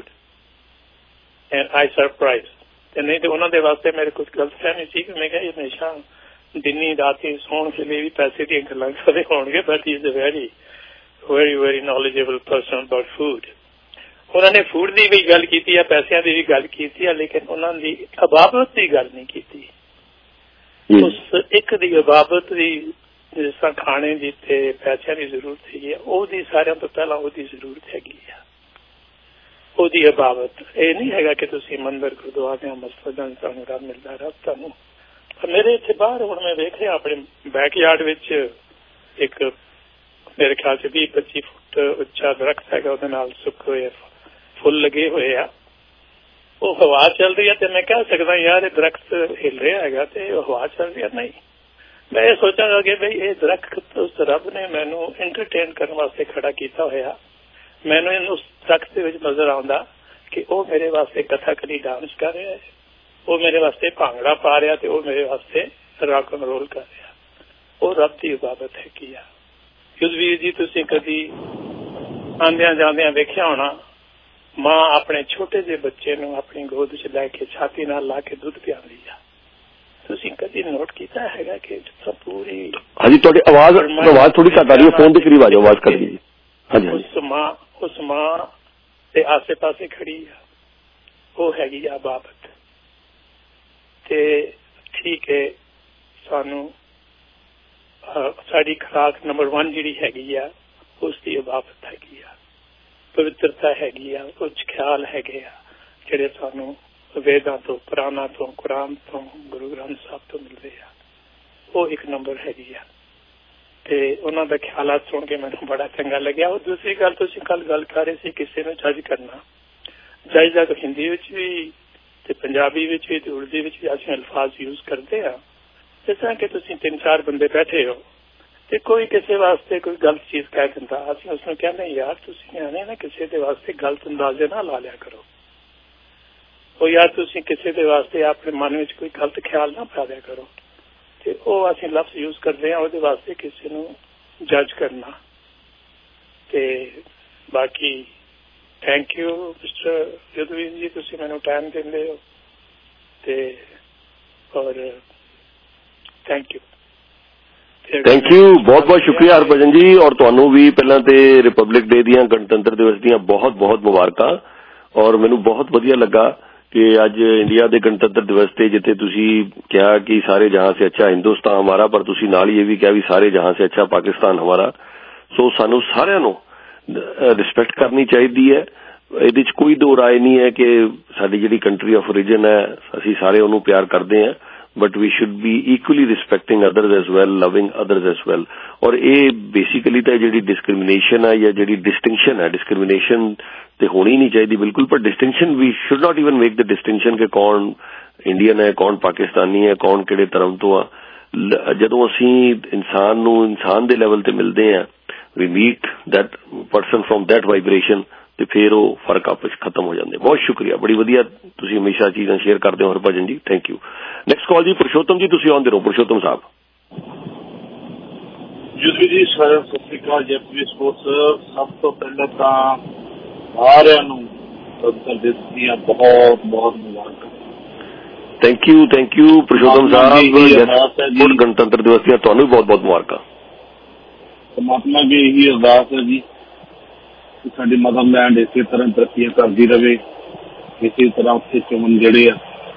and I surprise. ਤੇ ਨਹੀਂ ਤੇ ਉਹਨਾਂ ਦੇ ਵਾਸਤੇ ਮੇਰੇ ਕੁਝ ਗਲਤਫਹਿਮੀ ਸੀ ਕਿ ਮੈਂ ਕਿਹਾ ਇਹ ਹਮੇਸ਼ਾ ਦਿਨੀ ਰਾਤੀ ਸੌਣ ਦੇ ਲਈ ਵੀ ਪੈਸੇ ਦੀਆਂ ਗੱਲਾਂ ਕਰਦੇ ਹੋਣਗੇ, but he is a very very very knowledgeable person about food. उन्होंने फूड की भी गल की है, पैसों की भी गल की है, लेकिन उन्होंने अबाबत की गल नहीं की। उस एक दी अबाबत की जिस तरह खाने की ते पैसों की जरूरत है, वो सारे तो पहला उसकी जरूरत हैगी है, उसकी अबाबत। ये नहीं है कि तुम मंदिर गुरुद्वारे मस्जिदां तुहानूं रब मिलता, रब तुहानूं ਮੇਰੇ ਇੱਥੇ ਬਾਹਰ ਹੁਣ ਮੈਂ ਵੇਖ ਰਿਹਾ ਆਪਣੇ ਬੈਕਯਾਰਡ ਵਿੱਚ ਇੱਕ ਮੇਰੇ ਖਿਆਲ ਚ ਵੀਹ ਪੱਚੀ ਫੁੱਟ ਉੱਚਾ ਦਰਖਤ ਹੈਗਾ, ਉਹਦੇ ਨਾਲ ਸੁੱਕੇ ਹੋਏ ਫੁੱਲ ਲੱਗੇ ਹੋਏ ਆ। ਉਹ ਹਵਾ ਚੱਲ ਰਹੀ ਹੈ ਤੇ ਮੈਂ ਕਹਿ ਸਕਦਾ ਯਾਰ ਇਹ ਦਰਖਤ ਹਿੱਲ ਰਿਹਾ ਹੈਗਾ ਤੇ ਉਹ ਹਵਾ ਚੱਲ ਰਹੀ ਹੈ। ਨਹੀਂ, ਮੈਂ ਇਹ ਸੋਚਾਂਗਾ ਕਿ ਬਈ ਇਹ ਦਰਖਤ ਉਸ ਰੱਬ ਨੇ ਮੈਨੂੰ ਐਂਟਰਟੇਨ ਕਰਨ ਵਾਸਤੇ ਖੜਾ ਕੀਤਾ ਹੋਇਆ। ਮੈਨੂੰ ਉਸ ਦਰਖਤ ਦੇ ਵਿੱਚ ਨਜ਼ਰ ਆਉਂਦਾ ਕਿ ਉਹ ਮੇਰੇ ਵਾਸਤੇ ਕਥਾਕਲੀ ਡਾਂਸ ਕਰ ਰਿਹਾ ਹੈ, ਉਹ ਮੇਰੇ ਵਾਸਤੇ ਭਾਂਗੜਾ ਪਾ ਰਿਹਾ ਤੇ ਉਹ ਮੇਰੇ ਵਾਸਤੇ ਰੌਕ ਐਂਡ ਰੋਲ ਕਰ ਰਿਹਾ। ਉਹ ਰੱਬ ਦੀ ਇਬਾਦਤ ਹੈ ਕੀ ਆ। ਯੁੱਧਵੀਰ ਜੀ ਤੁਸੀਂ ਕਦੀ ਆਉਂਦਿਆਂ ਜਾਂਦਿਆਂ ਵੇਖਿਆ ਹੋਣਾ ਮਾਂ ਆਪਣੇ ਛੋਟੇ ਜਿਹੇ ਬੱਚੇ ਨੂੰ ਆਪਣੀ ਗੋਦ 'ਚ ਲੈ ਕੇ ਛਾਤੀ ਨਾਲ ਲਾ ਕੇ ਦੁੱਧ ਪਿਆਉਂਦੀ ਆ। ਤੁਸੀਂ ਕਦੀ ਨੋਟ ਕੀਤਾ ਹੈਗਾ ਕਿ ਜਿੱਥੋਂ ਪੂਰੀ ਹਾਂਜੀ ਤੁਹਾਡੀ ਆਵਾਜ਼ ਆਵਾਜ਼ ਥੋੜੀ ਘੱਟ ਆ ਰਹੀ ਹੈ, ਫੋਨ ਦੇ ਕਰੀਬ ਆ ਜਾਓ, ਆਵਾਜ਼ ਘੱਟ ਗਈ ਜੀ। ਹਾਂਜੀ ਉਸ ਮਾਂ ਉਸ ਮਾਂ ਦੇ ਆਸੇ ਪਾਸੇ ਖੜੀ ਆ, ਉਹ ਹੈਗੀ ਆ ਬਾਬਤ। ਤੇ ਠੀਕ ਹੈ, ਸਾਨੂੰ ਸਾਡੀ ਖੁਰਾਕ ਨੰਬਰ ਵਨ ਜਿਹੜੀ ਹੈਗੀ ਆ ਉਸ ਦੀ ਇਬਾਦਤ ਹੈਗੀ ਆ, ਪਵਿੱਤਰਤਾ ਹੈਗੀ ਆ, ਉੱਚ ਖਿਆਲ ਹੈਗੇ ਆ ਜਿਹੜੇ ਸਾਨੂੰ ਵੇਦਾਂ ਤੋਂ, ਪੁਰਾਣਾ ਤੋਂ, ਕੁਰਾਨ ਤੋਂ, ਗੁਰੂ ਗ੍ਰੰਥ ਸਾਹਿਬ ਤੋਂ ਮਿਲਦੇ ਆ। ਉਹ ਇੱਕ ਨੰਬਰ ਹੈਗੀ ਆ ਤੇ ਉਹਨਾਂ ਦਾ ਖਿਆਲਾਤ ਸੁਣ ਕੇ ਮੈਨੂੰ ਬੜਾ ਚੰਗਾ ਲੱਗਿਆ। ਉਹ ਦੂਸਰੀ ਗੱਲ ਤੁਸੀਂ ਕੱਲ ਗੱਲ ਕਰ ਰਹੇ ਸੀ ਕਿਸੇ ਨੂੰ ਜੱਜ ਕਰਨਾ, ਜੱਜ ਦਾ ਹਿੰਦੀ ਵਿੱਚ ਵੀ ਤੇ ਪੰਜਾਬੀ ਵਿੱਚ ਵੀ ਤੇ ਉਰਦੂ ਵਿੱਚ ਵੀ ਅਸੀਂ ਅਲਫਾਜ਼ ਯੂਜ਼ ਕਰਦੇ ਆ। ਜਿਸ ਤਰ੍ਹਾਂ ਕਿ ਤੁਸੀਂ ਤਿੰਨ ਚਾਰ ਬੰਦੇ ਬੈਠੇ ਹੋ ਤੇ ਕੋਈ ਕਿਸੇ ਵਾਸਤੇ ਕੋਈ ਗਲਤ ਚੀਜ਼ ਕਹਿ ਦਿੰਦਾ, ਅਸੀਂ ਉਸਨੂੰ ਕਹਿੰਦੇ ਯਾਰ ਤੁਸੀਂ ਐਵੇਂ ਨਾ ਕਿਸੇ ਦੇ ਵਾਸਤੇ ਗਲਤ ਅੰਦਾਜ਼ੇ ਨਾ ਲਾ ਲਿਆ ਕਰੋ। ਉਹ ਯਾਰ ਤੁਸੀਂ ਕਿਸੇ ਦੇ ਵਾਸਤੇ ਆਪਣੇ ਮਨ ਵਿੱਚ ਕੋਈ ਗਲਤ ਖਿਆਲ ਨਾ ਪਾ ਦਿਆ ਕਰੋ। ਤੇ ਉਹ ਅਸੀਂ ਲਫ਼ਜ਼ ਯੂਜ਼ ਕਰਦੇ ਹਾਂ ਉਹਦੇ ਵਾਸਤੇ ਕਿਸੇ ਨੂੰ ਜੱਜ ਕਰਨਾ। ਤੇ ਬਾਕੀ ਥੈਂਕ ਯੂ ਮਿਸਟਰ ਯੁੱਧਵੀਰ ਜੀ, ਤੁਸੀਂ ਮੈਨੂੰ ਟਾਈਮ ਦਿੰਦੇ ਹੋ ਤੇ ਔਰ ਥੈਂਕ ਯੂ ਥੈਂਕ ਯੂ ਬਹੁਤ ਬਹੁਤ ਸ਼ੁਕਰੀਆ ਹਰਭਜਨ ਜੀ। ਔਰ ਤੁਹਾਨੂੰ ਵੀ ਪਹਿਲਾਂ ਤੇ ਰਿਪਬਲਿਕ ਡੇ ਦੀਆਂ, ਗਣਤੰਤਰ ਦਿਵਸ ਦੀਆਂ ਬਹੁਤ ਬਹੁਤ ਮੁਬਾਰਕਾਂ। ਔਰ ਮੈਨੂੰ ਬਹੁਤ ਵਧੀਆ ਲੱਗਾ ਕਿ ਅੱਜ ਇੰਡੀਆ ਦੇ ਗਣਤੰਤਰ ਦਿਵਸ ਤੇ ਜਿੱਥੇ ਤੁਸੀਂ ਕਿਹਾ ਕਿ ਸਾਰੇ ਜਹਾਂ ਸੇ ਅੱਛਾ ਹਿੰਦੁਸਤਾਨ ਹਮਾਰਾ, ਪਰ ਤੁਸੀਂ ਨਾਲ ਹੀ ਇਹ ਵੀ ਕਿਹਾ ਵੀ ਸਾਰੇ ਜਹਾਂ ਸੇ ਅੱਛਾ ਪਾਕਿਸਤਾਨ ਹਮਾਰਾ। ਸੋ ਸਾਨੂੰ ਸਾਰਿਆਂ ਨੂੰ ਰਿਸਪੈਕਟ ਕਰਨੀ ਚਾਹੀਦੀ ਹੈ। ਇਹਦੇ 'ਚ ਕੋਈ ਦੋ ਰਾਏ ਨਹੀਂ ਹੈ ਕਿ ਸਾਡੀ ਜਿਹੜੀ ਕੰਟਰੀ ਆਫ ਓਰੀਜਨ ਹੈ ਅਸੀਂ ਸਾਰੇ ਉਹਨੂੰ ਪਿਆਰ ਕਰਦੇ ਹਾਂ, but we should be equally respecting others as well, loving others as well. ਔਰ ਇਹ ਬੇਸਿਕਲੀ ਤਾਂ ਜਿਹੜੀ ਡਿਸਕ੍ਰਿਮੀਨੇਸ਼ਨ ਹੈ ਜਾਂ ਜਿਹੜੀ ਡਿਸਟਿੰਕਸ਼ਨ ਹੈ, ਡਿਸਕ੍ਰਿਮੀਨੇਸ਼ਨ ਤੇ ਹੋਣੀ ਨਹੀਂ ਚਾਹੀਦੀ ਬਿਲਕੁਲ, ਪਰ distinction we should not even make the distinction ਕਿ ਕੌਣ ਇੰਡੀਅਨ ਹੈ, ਕੌਣ ਪਾਕਿਸਤਾਨੀ ਹੈ, ਕੌਣ ਕਿਹੜੇ ਧਰਮ ਤੋਂ ਆ। ਜਦੋਂ ਅਸੀਂ ਇਨਸਾਨ ਨੂੰ ਇਨਸਾਨ ਦੇ ਲੈਵਲ ਤੇ ਮਿਲਦੇ ਹਾਂ, we meet that person from that vibration, ਤੇ ਫਿਰ ਉਹ ਫਰਕ ਆਪਸ ਖਤਮ ਹੋ ਜਾਂਦੇ। ਬਹੁਤ ਸ਼ੁਕਰੀਆ, ਬੜੀ ਵਧੀਆ ਤੁਸੀਂ ਹਮੇਸ਼ਾ ਚੀਜ਼ਾਂ ਸ਼ੇਅਰ ਕਰਦੇ ਹੋ ਹਰਭਜਨ ਜੀ, ਥੈਂਕ ਯੂ। ਨੈਕਸਟ ਕਾਲ ਜੀ ਪੁਰਸ਼ੋਤਮ ਜੀ, ਤੁਸੀਂ ਆਉਂਦੇ ਰਹੋ। ਪੁਰਸ਼ੋਤਮ ਸਾਹਿਬ ਯੁੱਧਵੀਰ ਜੀ ਸਾਰਿਆਂ ਨੂੰ ਸਤਿ ਸ਼੍ਰੀ ਅਕਾਲ। ਜੈਪੀ ਸਪੋਰਟਸ ਸਭ ਤੋਂ ਪਹਿਲਾਂ ਤਾਂ ਸਾਰਿਆਂ ਨੂੰ ਗਣਤੰਤਰ ਦਿਵਸ ਦੀਆਂ ਬਹੁਤ ਬਹੁਤ ਮੁਬਾਰਕਾਂ। Thank you thank you Purushottam Sahib, ਗਣਤੰਤਰ ਦਿਵਸ ਦੀਆਂ ਤੁਹਾਨੂੰ ਵੀ ਬਹੁਤ ਬਹੁਤ ਮੁਬਾਰਕਾਂ। ਪਰਮਾਤਮਾ ਦੀ ਇਹੀ ਅਰਦਾਸ ਹੈ ਜੀ ਕਿ ਸਾਡੀ ਮਦਰਲੈਂਡ ਇਸੇ ਤਰ੍ਹਾਂ ਤਰੱਕੀਆਂ ਕਰਦੀ ਰਹੇ, ਇਸੇ ਤਰ੍ਹਾਂ ਉੱਥੇ ਚਮਨ ਜਿਹੜੇ ਆ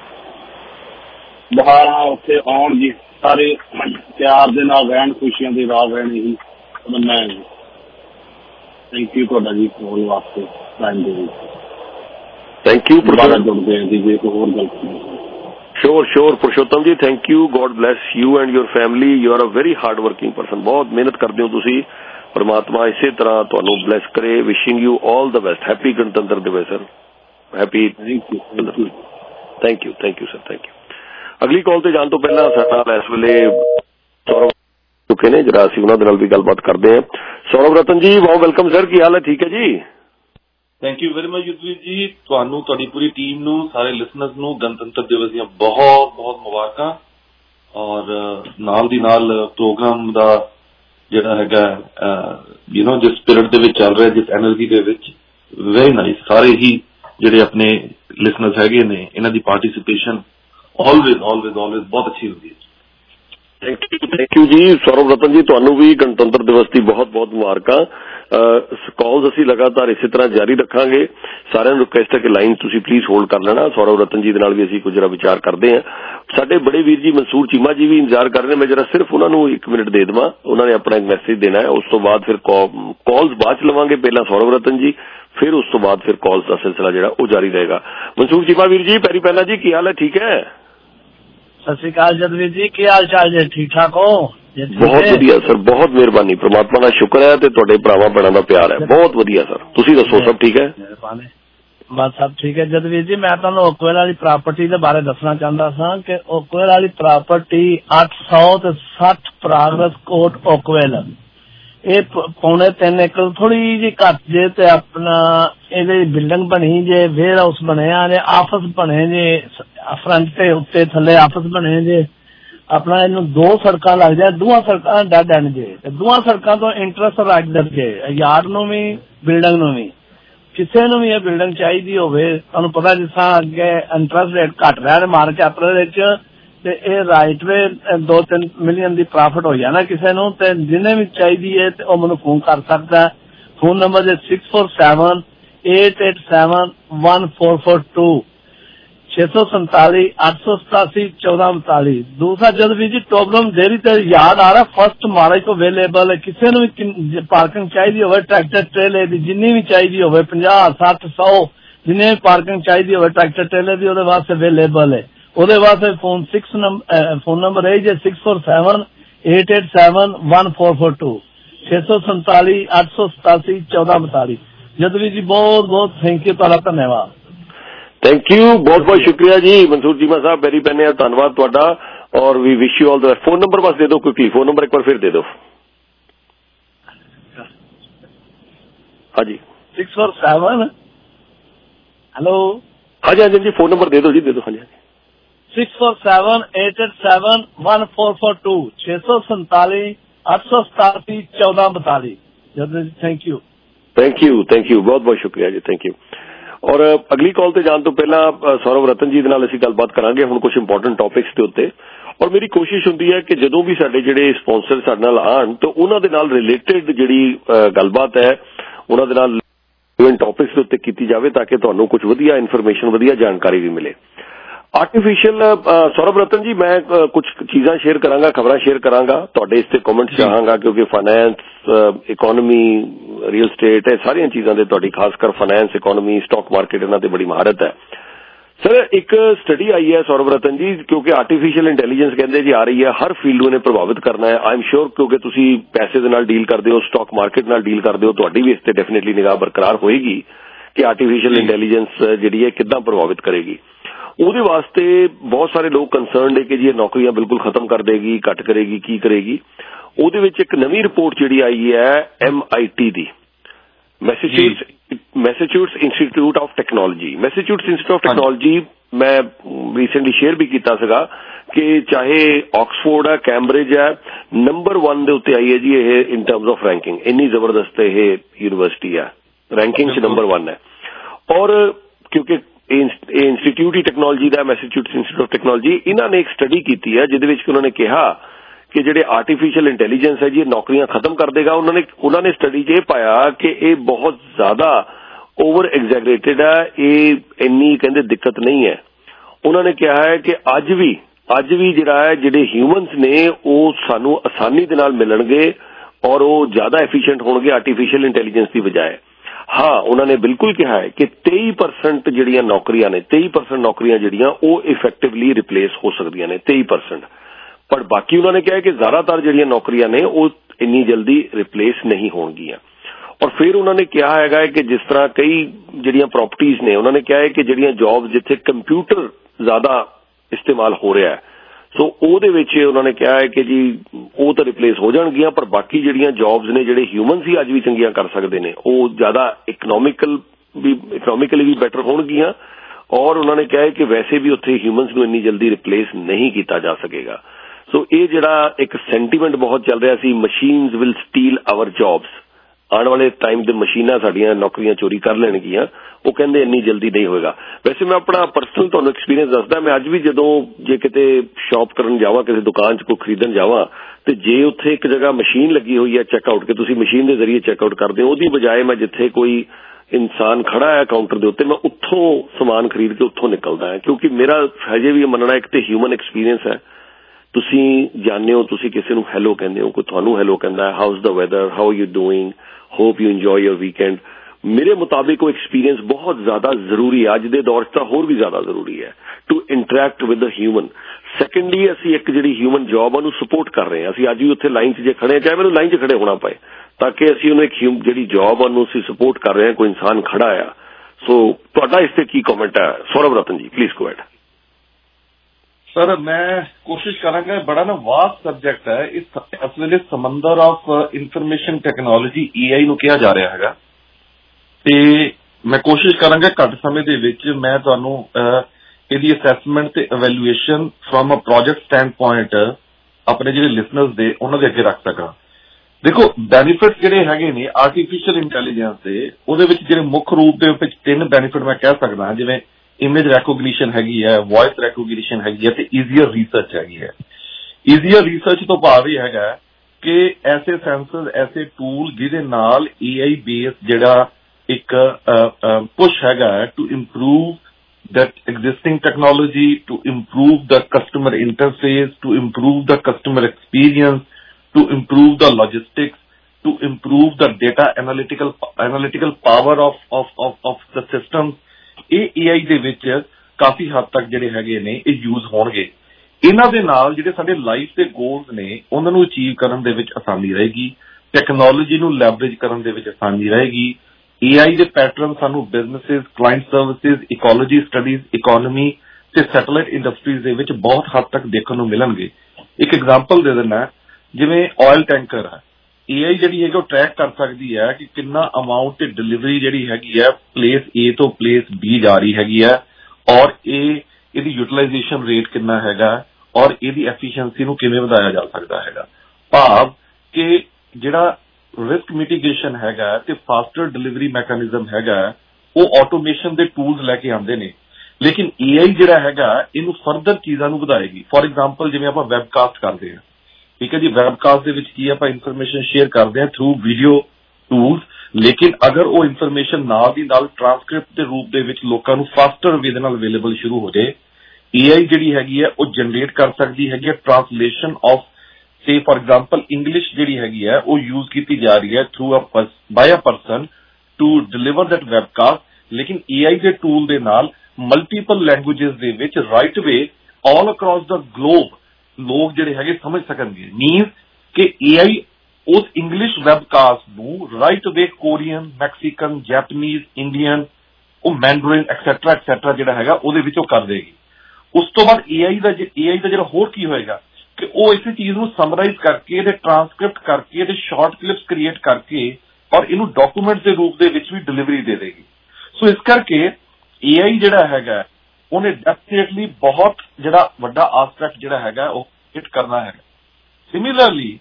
ਬਹਾਰਾਂ ਉੱਥੇ ਆਉਣ ਜੀ, ਸਾਰੇ ਪਿਆਰ ਦੇ ਨਾਲ ਰਹਿਣ, ਖੁਸ਼ੀਆਂ ਦੇ ਰਾਹ ਰਹਿਣ, ਇਹੀ ਤਮੰਨਾ ਹੈ ਜੀ। ਥੈਂਕ ਯੂ ਤੁਹਾਡਾ ਜੀ ਫੋਨ ਵਾਸਤੇ ਟਾਈਮ ਦੇ ਵਿੱਚ। ਥੈਂਕ ਯੂ ਦੁਬਾਰਾ ਜੁੜਦੇ ਹਾਂ ਜੀ ਜੇ ਕੋਈ ਹੋਰ ਗੱਲ ਸ਼ੋਰ sure Purushottam ji, thank you. God bless you and your family. You are a very hard working person, ਬਹੁਤ ਮਿਹਨਤ ਕਰਦੇ ਹੋ ਤੁਸੀਂ। ਪਰਮਾਤਮਾ ਇਸੇ ਤਰ੍ਹਾਂ ਤੁਹਾਨੂੰ ਬਲੈਸ ਕਰੇ। Wishing you all the best. Happy ਗਣਤੰਤਰ ਦਿਵਸ sir, happy. Thank you thank you thank you sir, thank you. ਅਗਲੀ ਕਾਲ ਤੇ ਜਾਣ ਤੋਂ ਪਹਿਲਾਂ ਸਾਡੇ ਨਾਲ ਇਸ ਵੇਲੇ ਸੌਰਵ ਚੁੱਕੇ ਨੇ, ਜਿਹੜਾ ਅਸੀਂ ਉਹਨਾਂ ਦੇ ਨਾਲ ਵੀ ਗੱਲਬਾਤ ਕਰਦੇ ਹਾਂ। ਸੌਰਵ ਰਤਨ ਜੀ, ਬਹੁਤ ਵੈਲਕਮ ਸਰ, ਕੀ ਹਾਲ ਹੈ? ਠੀਕ ਹੈ ਜੀ, thank you very much Yudhveer ji. ਤੁਹਾਨੂੰ, ਤੁਹਾਡੀ ਪੂਰੀ ਟੀਮ ਨੂੰ, ਸਾਰੇ ਲਿਸਨਰਸ ਨੂੰ ਗਣਤੰਤਰ ਦਿਵਸ ਦੀਆਂ ਬਹੁਤ ਬਹੁਤ ਮੁਬਾਰਕਾਂ। ਔਰ ਨਾਲ ਦੀ ਨਾਲ ਪ੍ਰੋਗਰਾਮ ਦਾ ਜਿਹੜਾ ਹੈਗਾ ਯੂ ਨੋ ਜਿਸ ਸਪਿਰਿਟ ਦੇ ਵਿੱਚ ਚੱਲ ਰਿਹਾ, ਜਿਸ ਐਨਰਜੀ ਦੇ ਵਿੱਚ, ਵੈਰੀ ਨਾਈਸ। ਸਾਰੇ ਹੀ ਜਿਹੜੇ ਆਪਣੇ ਲਿਸਨਰਸ ਹੈਗੇ ਨੇ, ਇਹਨਾਂ ਦੀ ਪਾਰਟੀਸਿਪੇਸ਼ਨ ਆਲਵੇਜ਼ ਆਲਵੇਜ਼ ਆਲਵੇਜ਼ ਬਹੁਤ ਅੱਛੀ ਹੁੰਦੀ ਹੈ। ਥੈਂਕ ਯੂ ਥੈਂਕ ਯੂ ਜੀ। ਸੌਰਵ ਰਤਨ ਜੀ, ਤੁਹਾਨੂੰ ਵੀ ਗਣਤੰਤਰ ਦਿਵਸ ਦੀ ਬਹੁਤ ਬਹੁਤ ਮੁਬਾਰਕਾਂ। ਕਾਲਸ ਅਸੀਂ ਲਗਾਤਾਰ ਇਸੇ ਤਰ੍ਹਾਂ ਜਾਰੀ ਰੱਖਾਂਗੇ। ਸਾਰਿਆਂ ਨੂੰ ਰਿਕੁਐਸਟ ਹੈ ਕਿ ਲਾਈਨ ਤੁਸੀਂ ਪਲੀਜ਼ ਹੋਲਡ ਕਰ ਲੈਣਾ। ਸੌਰਵ ਰਤਨ ਜੀ ਦੇ ਨਾਲ ਵੀ ਅਸੀਂ ਕੁਝ ਜਰਾ ਵਿਚਾਰ ਕਰਦੇ ਹਾਂ। ਸਾਡੇ ਬੜੇ ਵੀਰ ਜੀ ਮਨਸੂਰ ਚੀਮਾ ਜੀ ਵੀ ਇੰਤਜ਼ਾਰ ਕਰ ਰਹੇ ਨੇ। ਮੈਂ ਜਰਾ ਸਿਰਫ ਉਹਨਾਂ ਨੂੰ ਇੱਕ ਮਿੰਟ ਦੇ ਦੇਵਾਂ, ਉਹਨਾਂ ਨੇ ਆਪਣਾ ਇੱਕ ਮੈਸੇਜ ਦੇਣਾ ਹੈ। ਉਸ ਤੋਂ ਬਾਅਦ ਫਿਰ ਕਾਲਸ ਬਾਅਦ ਚ ਲਵਾਂਗੇ, ਪਹਿਲਾਂ ਸੌਰਵ ਰਤਨ ਜੀ, ਫਿਰ ਉਸ ਤੋਂ ਬਾਅਦ ਫਿਰ ਕਾਲਸ ਦਾ ਸਿਲਸਿਲਾ ਜਿਹੜਾ ਉਹ ਜਾਰੀ ਰਹੇਗਾ। ਮਨਸੂਰ ਚੀਮਾ ਵੀਰ ਜੀ, ਪੈਰੀ ਪਹਿਲਾਂ ਜੀ, ਕੀ ਹਾਲ ਹੈ? ਠੀਕ ਹੈ सत श्री अकाल जदवीर जी, की हाल चाल जे? ठीक ठाक हो? बहुत वधिया सर, बहुत मेहरबानी, परमात्मा का शुक्र है ते तुहाडे भरावां भैणां दा प्यार है। बहुत वधिया सर, तुसीं दसो सब ठीक है? बस सब ठीक है जदवीर जी। मैं तुहानूं ओकवेल वाली प्रापर्टी के बारे दसना चाहता सा कि ओकवेल वाली प्रापर्टी अठ सौ ते सठ प्रागरस कोट ओकवेल, ये पौने तीन एकड़ थोड़ी जी घट जे ते अपना ये बिल्डिंग बनी जे, वेयर हाउस बने ने, आफिस बने जे, फ्रंट ते उत्ते थले आफिस बने जे, अपना इन दो सड़क लग जाए, दोवां सड़क डेड एंड जे, दोवां सड़कों तो इंटरस्ट राइडर जे, यार्ड नूं भी बिल्डिंग नूं भी, किसी नूं भी ये बिल्डिंग चाहिए होवे, तुहानूं पता जिस तरह अगे इंटरस्ट रेट घट रहा है मार्केट विच, ते ये राइट वे दो तीन मिलियन की प्रॉफिट हो जाना किसी नूं, ते जिन्हें भी चाहिए ते ओह मैनूं फोन कर सकता है। फोन नंबर है six four seven eight eight seven one four four two, छे सौ संताली अठ सौ सतासी चौदह उनताली। दूसरा जदवीर जी टोबरम डेयरी ते याद आ रहा फर्स्ट मार्च को अवेलेबल है, किसी ने भी पार्किंग चाहिए हो, ट्रैक्टर ट्रेले की जिन्नी भी चाहिए हो, पचास सठ सौ जिन्हें भी पार्किंग चाहिए हो ट्रैक्टर ट्रेले की ओहदे वास्ते अवेलेबल है। ओहदे वास्ते phone six number phone number है जी six four seven eight eight seven one four four two, छे सौ संताली अठ सौ सतासी चौदह बताली। जदवीर जी बहुत बहुत थैंक यू, तुहाडा धन्यवाद। थैंक यू, बहुत बहुत शुक्रिया जी मंसूर चीमा साहब, वेरी पैने धन्यवाद तुहाडा, और we wish you all the best. Phone number बस दे दो क्विकली, फोन नंबर एक बार फिर दे दो। हाँ जी सिक्स फोर सेवन, हेलो हाँ जी हाँ जी फोन नंबर दे दो जी, दे दो। हाँ जी six four seven eight eight seven one four four two, छे सौ संताली अठ सौ सतासी चौदह बताली। Thank you thank you thank you, बहुत बहुत शुक्रिया जी, थैंक यू। और अगली कॉल ते जाण तो पहला सौरभ रतन जी दे नाल असीं गलबात करांगे हुण कुछ इंपॉर्टेंट टॉपिक्स दे उत्ते, और मेरी कोशिश हुंदी है कि जदों भी साडे जिहड़े स्पॉन्सर साडे नाल आण तो उन्हां दे नाल रिलेटेड जिहड़ी गलबात है उन्हां दे नाल टॉपिक्स दे उत्ते कीती जावे ताकि तुहानूं कुछ वधिया इन्फॉर्मेशन वधिया जानकारी भी मिले। आर्टिफिशियल सौरभ रतन जी, मैं कुछ चीज़ां शेयर करांगा, खबरां शेयर करांगा, तुहाडे इस ते कमेंट्स चाहांगा क्योंकि फाइनैंस इकोनॉमी रियल स्टेट है सारियां चीज़ां दे तुहाडी खासकर फाइनैंस इकोनॉमी स्टॉक मार्केट इन्हां ते बड़ी महारत है। सर एक स्टडी आई है सौरभ रतन जी, क्योंकि आर्टिफिशियल इंटैलीजेंस कहते जी आ रही है, हर फील्ड ने प्रभावित करना है। आई एम श्योर क्योंकि तुसी पैसे दे नाल डील करते हो, स्टॉक मार्केट नाल डील करते हो, तुहाडी भी इस ते डेफिनेटली निगाह बरकरार होएगी कि आर्टिफिशियल इंटैलीजेंस जिहड़ी है किद्दां प्रभावित करेगी। ਉਹਦੇ वास्ते बहुत सारे लोग कंसर्नड है कि जी नौकरियां बिल्कुल खत्म कर देगी, घट करेगी, की करेगी। ਉਹਦੇ ਵਿੱਚ एक नवी रिपोर्ट जिहड़ी आई है एम आई टी दी, Massachusetts Massachusetts Institute of Technology. Massachusetts Institute of Technology मैं रिसेंटली शेयर भी किया सीगा कि चाहे ऑक्सफोर्ड है, कैम्ब्रिज है, नंबर वन दे उत्ते आई है जी ये इन टर्म्स ऑफ रैंकिंग, इन्नी जबरदस्त ये यूनिवर्सिटी है, रैंकिंग च नंबर वन है। और क्योंकि इंस्टीट्यूट ही टेक्नोलॉजी का मैसेच्यूट्स इंस्टीट्यूट ऑफ टेक्नोलॉजी, इन्होंने एक स्टडी की है जिहदे विच उन्होंने कहा कि जिहड़े आर्टिफिशियल इंटैलीजेंस है जी नौकरियां खत्म कर देगा। उन्होंने उन्होंने स्टडी च पाया कि ये बहुत ज्यादा ओवर एग्जैगरेटेड है, ये इन्नी कहते दिक्कत नहीं है। उन्होंने कहा है कि अज भी अज भी जिहड़ा है जिहड़े ह्यूमनस ने वो सानू आसानी दे नाल मिलणगे और वो ज्यादा एफिशिएंट होणगे आर्टिफिशियल इंटैलीजेंस की बजाय। हाँ, उन्होंने बिल्कुल कहा है कि तेई परसेंट जिहड़ियां नौकरियां ने, तेई परसेंट नौकरियां जिहड़ियां वो इफेक्टिवली रिप्लेस हो सकदियां ने, तेई परसेंट। पर बाकी उन्होंने कहा है कि ज्यादातर जिहड़ियां नौकरियां ने वो इन्नी जल्दी रिप्लेस नहीं होणगियां। और फिर उन्होंने कहा है कि जिस तरह कई जिहड़ियां प्रॉपर्टीज ने, उन्होंने कहा है कि जिहड़ियां जॉब जिथे कंप्यूटर ज्यादा इस्तेमाल हो रहा है, सो ਉਹਦੇ ਵਿੱਚ उन्होंने कहा है कि जी ਉਹ ਤਾਂ रिप्लेस हो जाणगियां, पर बाकी ਜਿਹੜੀਆਂ जॉब्स ने ਜਿਹੜੇ ਹਿਊਮਨਸ ਹੀ ਅੱਜ ਵੀ ਚੰਗੀਆਂ ਕਰ ਸਕਦੇ ਨੇ ਉਹ ਜ਼ਿਆਦਾ ਇਕਨੋਮਿਕਲ ਵੀ ਇਕਨੋਮਿਕਲੀ ਵੀ ਬੈਟਰ ਹੋਣਗੀਆਂ। और उन्होंने कहा है कि वैसे भी उत्थे ਹਿਊਮਨਸ ਨੂੰ ਇੰਨੀ ਜਲਦੀ रिप्लेस नहीं ਕੀਤਾ ਜਾ ਸਕੇਗਾ। सो ਇਹ ਜਿਹੜਾ ਇੱਕ ਸੈਂਟੀਮੈਂਟ ਬਹੁਤ ਚੱਲ ਰਿਹਾ ਸੀ, machines will steal our jobs, आने वाले टाइम दे मशीनां साडियां नौकरियां चोरी कर लैणगियां, वो कहंदे इन्नी जल्दी नहीं होएगा। वैसे मैं अपना पर्सनल तुहानूं एक्सपीरियंस दसदा, मैं अज भी जदों जे किते शॉप करन जावां, किसी दुकान च कोई खरीदण जावां, ते जे उत्थे एक जगह मशीन लगी हुई है चैकआउट के तुसीं मशीन के जरिए चैकआउट करदे हो, ओहदी बजाय मैं जिथे कोई इंसान खड़ा है काउंटर के उत्ते, मैं उत्थों समान खरीद के उत्थों निकलदा है, क्योंकि मेरा हजे भी मनना एक तो ह्यूमन एक्सपीरियंस है। तुसीं जाणदे हो, तुसीं किसी नूं हैलो कहंदे हो, कोई तुहानूं हैलो कहंदा है, how is the weather, how you doing, hope you enjoy your weekend. मेरे मुताबिक वो एक्सपीरियंस बहुत ज्यादा जरूरी है, अज दे दौर च होर भी ज्यादा जरूरी है to interact with the human. Secondly ਅਸੀਂ ਇੱਕ ਜਿਹੜੀ ਹਿਊਮਨ ਜੌਬ ਉਹਨੂੰ ਸਪੋਰਟ ਕਰ ਰਹੇ ਹਾਂ। ਅਸੀਂ ਅੱਜ ਵੀ ਉੱਥੇ ਲਾਈਨ 'ਚ ਜੇ ਖੜੇ ਚਾਹੇ ਮੈਨੂੰ ਲਾਈਨ 'ਚ ਖੜੇ ਹੋਣਾ ਪਏ ਤਾਂ ਕਿ ਅਸੀਂ ਉਹਨੂੰ ਇੱਕ ਜਿਹੜੀ ਜੌਬ ਉਹਨੂੰ ਅਸੀਂ ਸਪੋਰਟ ਕਰ ਰਹੇ ਹਾਂ, ਕੋਈ ਇਨਸਾਨ ਖੜਾ ਆ। ਸੋ ਤੁਹਾਡਾ ਇਸ ਤੇ ਕੀ ਕਮੈਂਟ ਹੈ ਸੌਰਵ ਰਤਨ ਜੀ, ਪਲੀਜ਼ ਗੋ ਅਹੈਡ। ਸਰ ਮੈਂ ਕੋਸ਼ਿਸ਼ ਕਰਾਂਗਾ, ਬੜਾ ਨਾ ਵਾਸਟ ਸਬਜੈਕਟ ਹੈ। ਇਸ ਇਸ ਵੇਲੇ ਸਮੁੰਦਰ of information technology A I ਨੂੰ ਕਿਹਾ ਜਾ ਰਿਹਾ ਹੈਗਾ, ਤੇ ਮੈਂ ਕੋਸ਼ਿਸ਼ ਕਰਾਂਗਾ ਘੱਟ ਸਮੇਂ ਦੇ ਵਿੱਚ ਮੈਂ ਤੁਹਾਨੂੰ ਇਹਦੀ ਅਸੈਸਮੈਂਟ ਤੇ evaluation from a project standpoint ਆਪਣੇ ਜਿਹੜੇ ਲਿਸਨਰਸ ਦੇ ਉਹਨਾਂ ਦੇ ਅੱਗੇ ਰੱਖ ਸਕਾਂ। ਦੇਖੋ ਬੈਨੀਫਿਟ ਜਿਹੜੇ ਹੈਗੇ ਨੇ ਆਰਟੀਫਿਸ਼ੀਅਲ ਇੰਟੈਲੀਜੈਂਸ ਦੇ, ਉਹਦੇ ਵਿੱਚ ਜਿਹੜੇ ਮੁੱਖ ਰੂਪ ਦੇ ਵਿੱਚ ਤਿੰਨ ਬੈਨੀਫਿਟ ਮੈਂ ਕਹਿ ਸਕਦਾ ਹਾਂ, ਜਿਵੇਂ ਇਮੇਜ ਰੈਕੋਗਨੀਸ਼ਨ ਹੈਗੀ ਹੈ, ਵੌਇਸ ਰੈਕੋਗਨੀਸ਼ਨ ਹੈਗੀ ਹੈ, ਤੇ ਈਜ਼ੀਅਰ ਰਿਸਰਚ ਹੈਗੀ ਹੈ। ਈਜ਼ੀਅਰ ਰਿਸਰਚ ਤੋਂ ਭਾਵ ਇਹ ਹੈਗਾ ਕਿ ਐਸੇ ਸੈਂਸਰ, ਐਸੇ ਟੂਲ ਜਿਹਦੇ ਨਾਲ ਏ ਆਈ ਬੇਸ ਜਿਹੜਾ ਇੱਕ ਪੁਸ਼ ਹੈਗਾ to improve that existing technology, to improve the customer interface, to improve the customer experience, to improve the logistics, to improve the data analytical analytical power of of of, of the systems. ਇਹ A I ਦੇ ਵਿੱਚ ਕਾਫੀ ਹੱਦ ਤੱਕ ਜਿਹੜੇ ਹੈਗੇ ਨੇ ਇਹ use ਹੋਣਗੇ। ਇਹਨਾਂ ਦੇ ਨਾਲ ਜਿਹੜੇ ਸਾਡੇ ਲਾਈਫ ਦੇ ਗੋਲਸ ਨੇ ਉਹਨਾਂ ਨੂੰ ਅਚੀਵ ਕਰਨ ਦੇ ਵਿੱਚ ਆਸਾਨੀ ਰਹੇਗੀ, ਟੈਕਨੋਲੋਜੀ ਨੂੰ ਲੈਵਰੇਜ ਕਰਨ ਦੇ ਵਿੱਚ ਆਸਾਨੀ ਰਹੇਗੀ। ਏ ਆਈ ਦੇ ਪੈਟਰਨ ਸਾਨੂੰ businesses, client services, ecology studies, economy ਤੇ ਸੈਟੇਲਾਈਟ ਇੰਡਸਟਰੀਜ਼ ਦੇ ਵਿੱਚ ਬਹੁਤ ਹੱਦ ਤੱਕ ਦੇਖਣ ਨੂੰ ਮਿਲਣਗੇ। ਇੱਕ ਐਗਜ਼ਾਮਪਲ ਦੇ ਦਿੰਦਾ, ਜਿਵੇਂ ਆਇਲ ਟੈਂਕਰ ਹੈ, ਏ ਆਈ ਜਿਹੜੀ ਹੈਗੀ ਉਹ ਟਰੈਕ ਕਰ ਸਕਦੀ ਹੈ ਕਿ ਕਿੰਨਾ ਅਮਾਊਂਟ ਤੇ ਡਿਲੀਵਰੀ ਜਿਹੜੀ ਹੈਗੀ ਹੈ ਪਲੇਸ ਏ ਤੋਂ ਪਲੇਸ ਬੀ ਜਾ ਰਹੀ ਹੈਗੀ ਹੈ, ਔਰ ਇਹ ਇਹਦੀ ਯੂਟੀਲਾਈਜੇਸ਼ਨ ਰੇਟ ਕਿੰਨਾ ਹੈਗਾ, ਔਰ ਇਹਦੀ ਐਫੀਸ਼ੀਐਂਸੀ ਨੂੰ ਕਿਵੇਂ ਵਧਾਇਆ ਜਾ ਸਕਦਾ ਹੈਗਾ। ਭਾਵ ਕਿ ਜਿਹੜਾ ਰਿਸਕ ਮਿਟੀਗੇਸ਼ਨ ਹੈਗਾ ਤੇ ਫਾਸਟਰ ਡਿਲੀਵਰੀ ਮੈਕੈਨਿਜ਼ਮ ਹੈਗਾ ਉਹ ਆਟੋਮੇਸ਼ਨ ਦੇ ਟੂਲਸ ਲੈ ਕੇ ਆਉਂਦੇ ਨੇ, ਲੇਕਿਨ ਏ ਆਈ ਜਿਹੜਾ ਹੈਗਾ ਇਹਨੂੰ ਫਰਦਰ ਚੀਜ਼ਾਂ ਨੂੰ ਵਧਾਏਗੀ। ਫੋਰ ਐਗਜ਼ਾਮਪਲ ਜਿਵੇਂ ਆਪਾਂ ਵੈਬਕਾਸਟ ਕਰਦੇ ਹਾਂ, ਠੀਕ ਹੈ ਜੀ, ਵੈਬਕਾਸਟ ਦੇ ਵਿੱਚ ਕੀ ਆਪਾਂ ਇਨਫੋਰਮੇਸ਼ਨ ਸ਼ੇਅਰ ਕਰਦੇ ਹਾਂ ਥਰੂ ਵੀਡੀਓ ਟੂਲਸ, ਲੇਕਿਨ ਅਗਰ ਉਹ ਇਨਫੋਰਮੇਸ਼ਨ ਨਾਲ ਦੀ ਨਾਲ ਟ੍ਰਾਂਸਕ੍ਰਿਪਟ ਦੇ ਰੂਪ ਦੇ ਵਿੱਚ ਲੋਕਾਂ ਨੂੰ ਫਾਸਟਰ ਵੇ ਦੇ ਨਾਲ ਅਵੇਲੇਬਲ ਸ਼ੁਰੂ ਹੋ ਜਾਏ, ਏ ਆਈ ਜਿਹੜੀ ਹੈਗੀ ਹੈ ਉਹ ਜਨਰੇਟ ਕਰ ਸਕਦੀ ਹੈਗੀ ਹੈ translation of say for example English ਜਿਹੜੀ ਹੈਗੀ ਹੈ ਉਹ ਯੂਜ਼ ਕੀਤੀ ਜਾ ਰਹੀ ਹੈ through a by a person to deliver that webcast, ਲੇਕਿਨ ਏ ਆਈ ਦੇ ਟੂਲ ਦੇ ਨਾਲ ਮਲਟੀਪਲ ਲੈਂਗੁਏਜਸ ਦੇ ਵਿੱਚ right away all across the globe ਲੋਕ ਜਿਹੜੇ ਹੈਗੇ ਸਮਝ ਸਕਣਗੇ। ਮੀਨਸ ਕਿ ਏ ਆਈ ਉਸ ਇੰਗਲਿਸ਼ ਵੈਬਕਾਸਟ ਨੂੰ right away Korean, Mexican, Japanese, Indian, ਉਹ ਮੈਂਡਰਿਨ ਐਕਸੈਟਰਾ ਐਕਸੈਟਰਾ ਜਿਹੜਾ ਹੈਗਾ ਉਹਦੇ ਵਿੱਚ ਉਹ ਕਰ ਦੇਗੀ। ਉਸ ਤੋਂ ਬਾਅਦ ਏ ਆਈ ਦਾ ਏ ਆਈ ਦਾ ਜਿਹੜਾ ਹੋਰ ਕੀ ਹੋਏਗਾ ਕਿ ਉਹ ਇਸੇ ਚੀਜ਼ ਨੂੰ ਸਮਰਾਈਜ਼ ਕਰਕੇ ਇਹਦੇ ਟ੍ਰਾਂਸਕ੍ਰਿਪਟ ਕਰਕੇ ਇਹਦੇ ਸ਼ਾਰਟ ਕਲਿਪਸ ਕ੍ਰੀਏਟ ਕਰਕੇ ਔਰ ਇਹਨੂੰ ਡਾਕੂਮੈਂਟ ਦੇ ਰੂਪ ਦੇ ਵਿੱਚ ਵੀ ਡਿਲੀਵਰੀ ਦੇ ਦੇਗੀ। ਸੋ ਇਸ ਕਰਕੇ ਏ ਆਈ ਜਿਹੜਾ ਹੈਗਾ ਉਹਨੇ ਡੈਫੀਨੇਟਲੀ ਬਹੁਤ ਜਿਹੜਾ ਵੱਡਾ ਆਸਪੈਕਟ ਜਿਹੜਾ ਹੈਗਾ ਉਹ ਹਿੱਟ ਕਰਨਾ ਹੈ। ਸਿਮਿਲਰਲੀ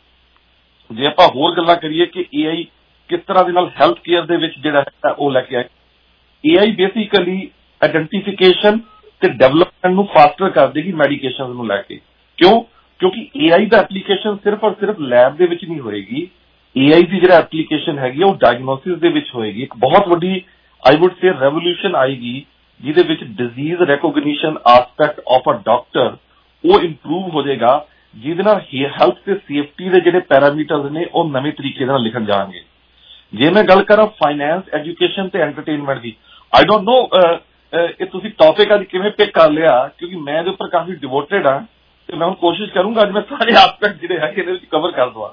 ਜੇ ਆਪਾਂ ਹੋਰ ਗੱਲਾਂ ਕਰੀਏ ਕਿ ਏ ਆਈ ਕਿਸ ਤਰ੍ਹਾਂ ਦੇ ਨਾਲ ਹੈਲਥ ਕੇਅਰ ਦੇ ਵਿੱਚ ਜਿਹੜਾ ਹੈ ਉਹ ਲੈ ਕੇ ਆਏ, ਏ ਆਈ ਬੇਸਿਕਲੀ ਆਇਡੈਂਟੀਫਿਕੇਸ਼ਨ ਤੇ ਡਿਵੈਲਪਮੈਂਟ ਨੂੰ ਫਾਸਟਰ ਕਰ ਦੇਗੀ ਮੈਡੀਕੇਸ਼ਨ ਨੂੰ ਲੈ ਕੇ। ਕਿਉਂ? ਕਿਉਂਕਿ ਏ ਆਈ ਦਾ ਐਪਲੀਕੇਸ਼ਨ ਸਿਰਫ ਔਰ ਸਿਰਫ ਲੈਬ ਦੇ ਵਿੱਚ ਨਹੀਂ ਹੋਏਗੀ, ਏ ਆਈ ਦੀ ਜਿਹੜਾ ਐਪਲੀਕੇਸ਼ਨ ਹੈਗੀ ਉਹ ਡਾਇਗਨੋਸਿਸ ਦੇ ਵਿੱਚ ਹੋਏਗੀ। ਇੱਕ ਬਹੁਤ ਵੱਡੀ ਆਈ ਵੁੱਡ ਸੇ ਰੈਵੋਲੂਸ਼ਨ ਆਏਗੀ ਜਿਹਦੇ ਵਿੱਚ disease recognition aspect of a doctor ਉਹ ਇੰਪਰੂਵ ਹੋ ਜਾਏਗਾ, ਜਿਹਦੇ ਨਾਲ ਹੈਲਥ ਤੇ ਸੇਫਟੀ ਦੇ ਜਿਹੜੇ ਪੈਰਾਮੀਟਰਸ ਨੇ ਉਹ ਨਵੇਂ ਤਰੀਕੇ ਨਾਲ ਲਿਖਣ ਜਾਣਗੇ। ਜੇ ਮੈਂ ਗੱਲ ਕਰਾਂ ਫਾਈਨੈਂਸ, ਐਜੂਕੇਸ਼ਨ ਤੇ ਐਂਟਰਟੇਨਮੈਂਟ ਦੀ, ਆਈ ਡੋਂਟ ਨੋ ਇਹ ਤੁਸੀਂ ਟੌਪਿਕ ਅੱਜ ਕਿਵੇਂ ਪਿਕ ਕਰ ਲਿਆ, ਕਿਉਂਕਿ ਮੈਂ ਇਹਦੇ ਉੱਪਰ ਕਾਫੀ ਡਿਵੋਟਡ ਹਾਂ ਤੇ ਮੈਂ ਹੁਣ ਕੋਸ਼ਿਸ਼ ਕਰੂੰਗਾ ਅੱਜ ਮੈਂ ਸਾਰੇ ਆਸਪੈਕਟ ਜਿਹੜੇ ਹੈਗੇ ਇਹਦੇ ਵਿੱਚ ਕਵਰ ਕਰ ਦਵਾਂ।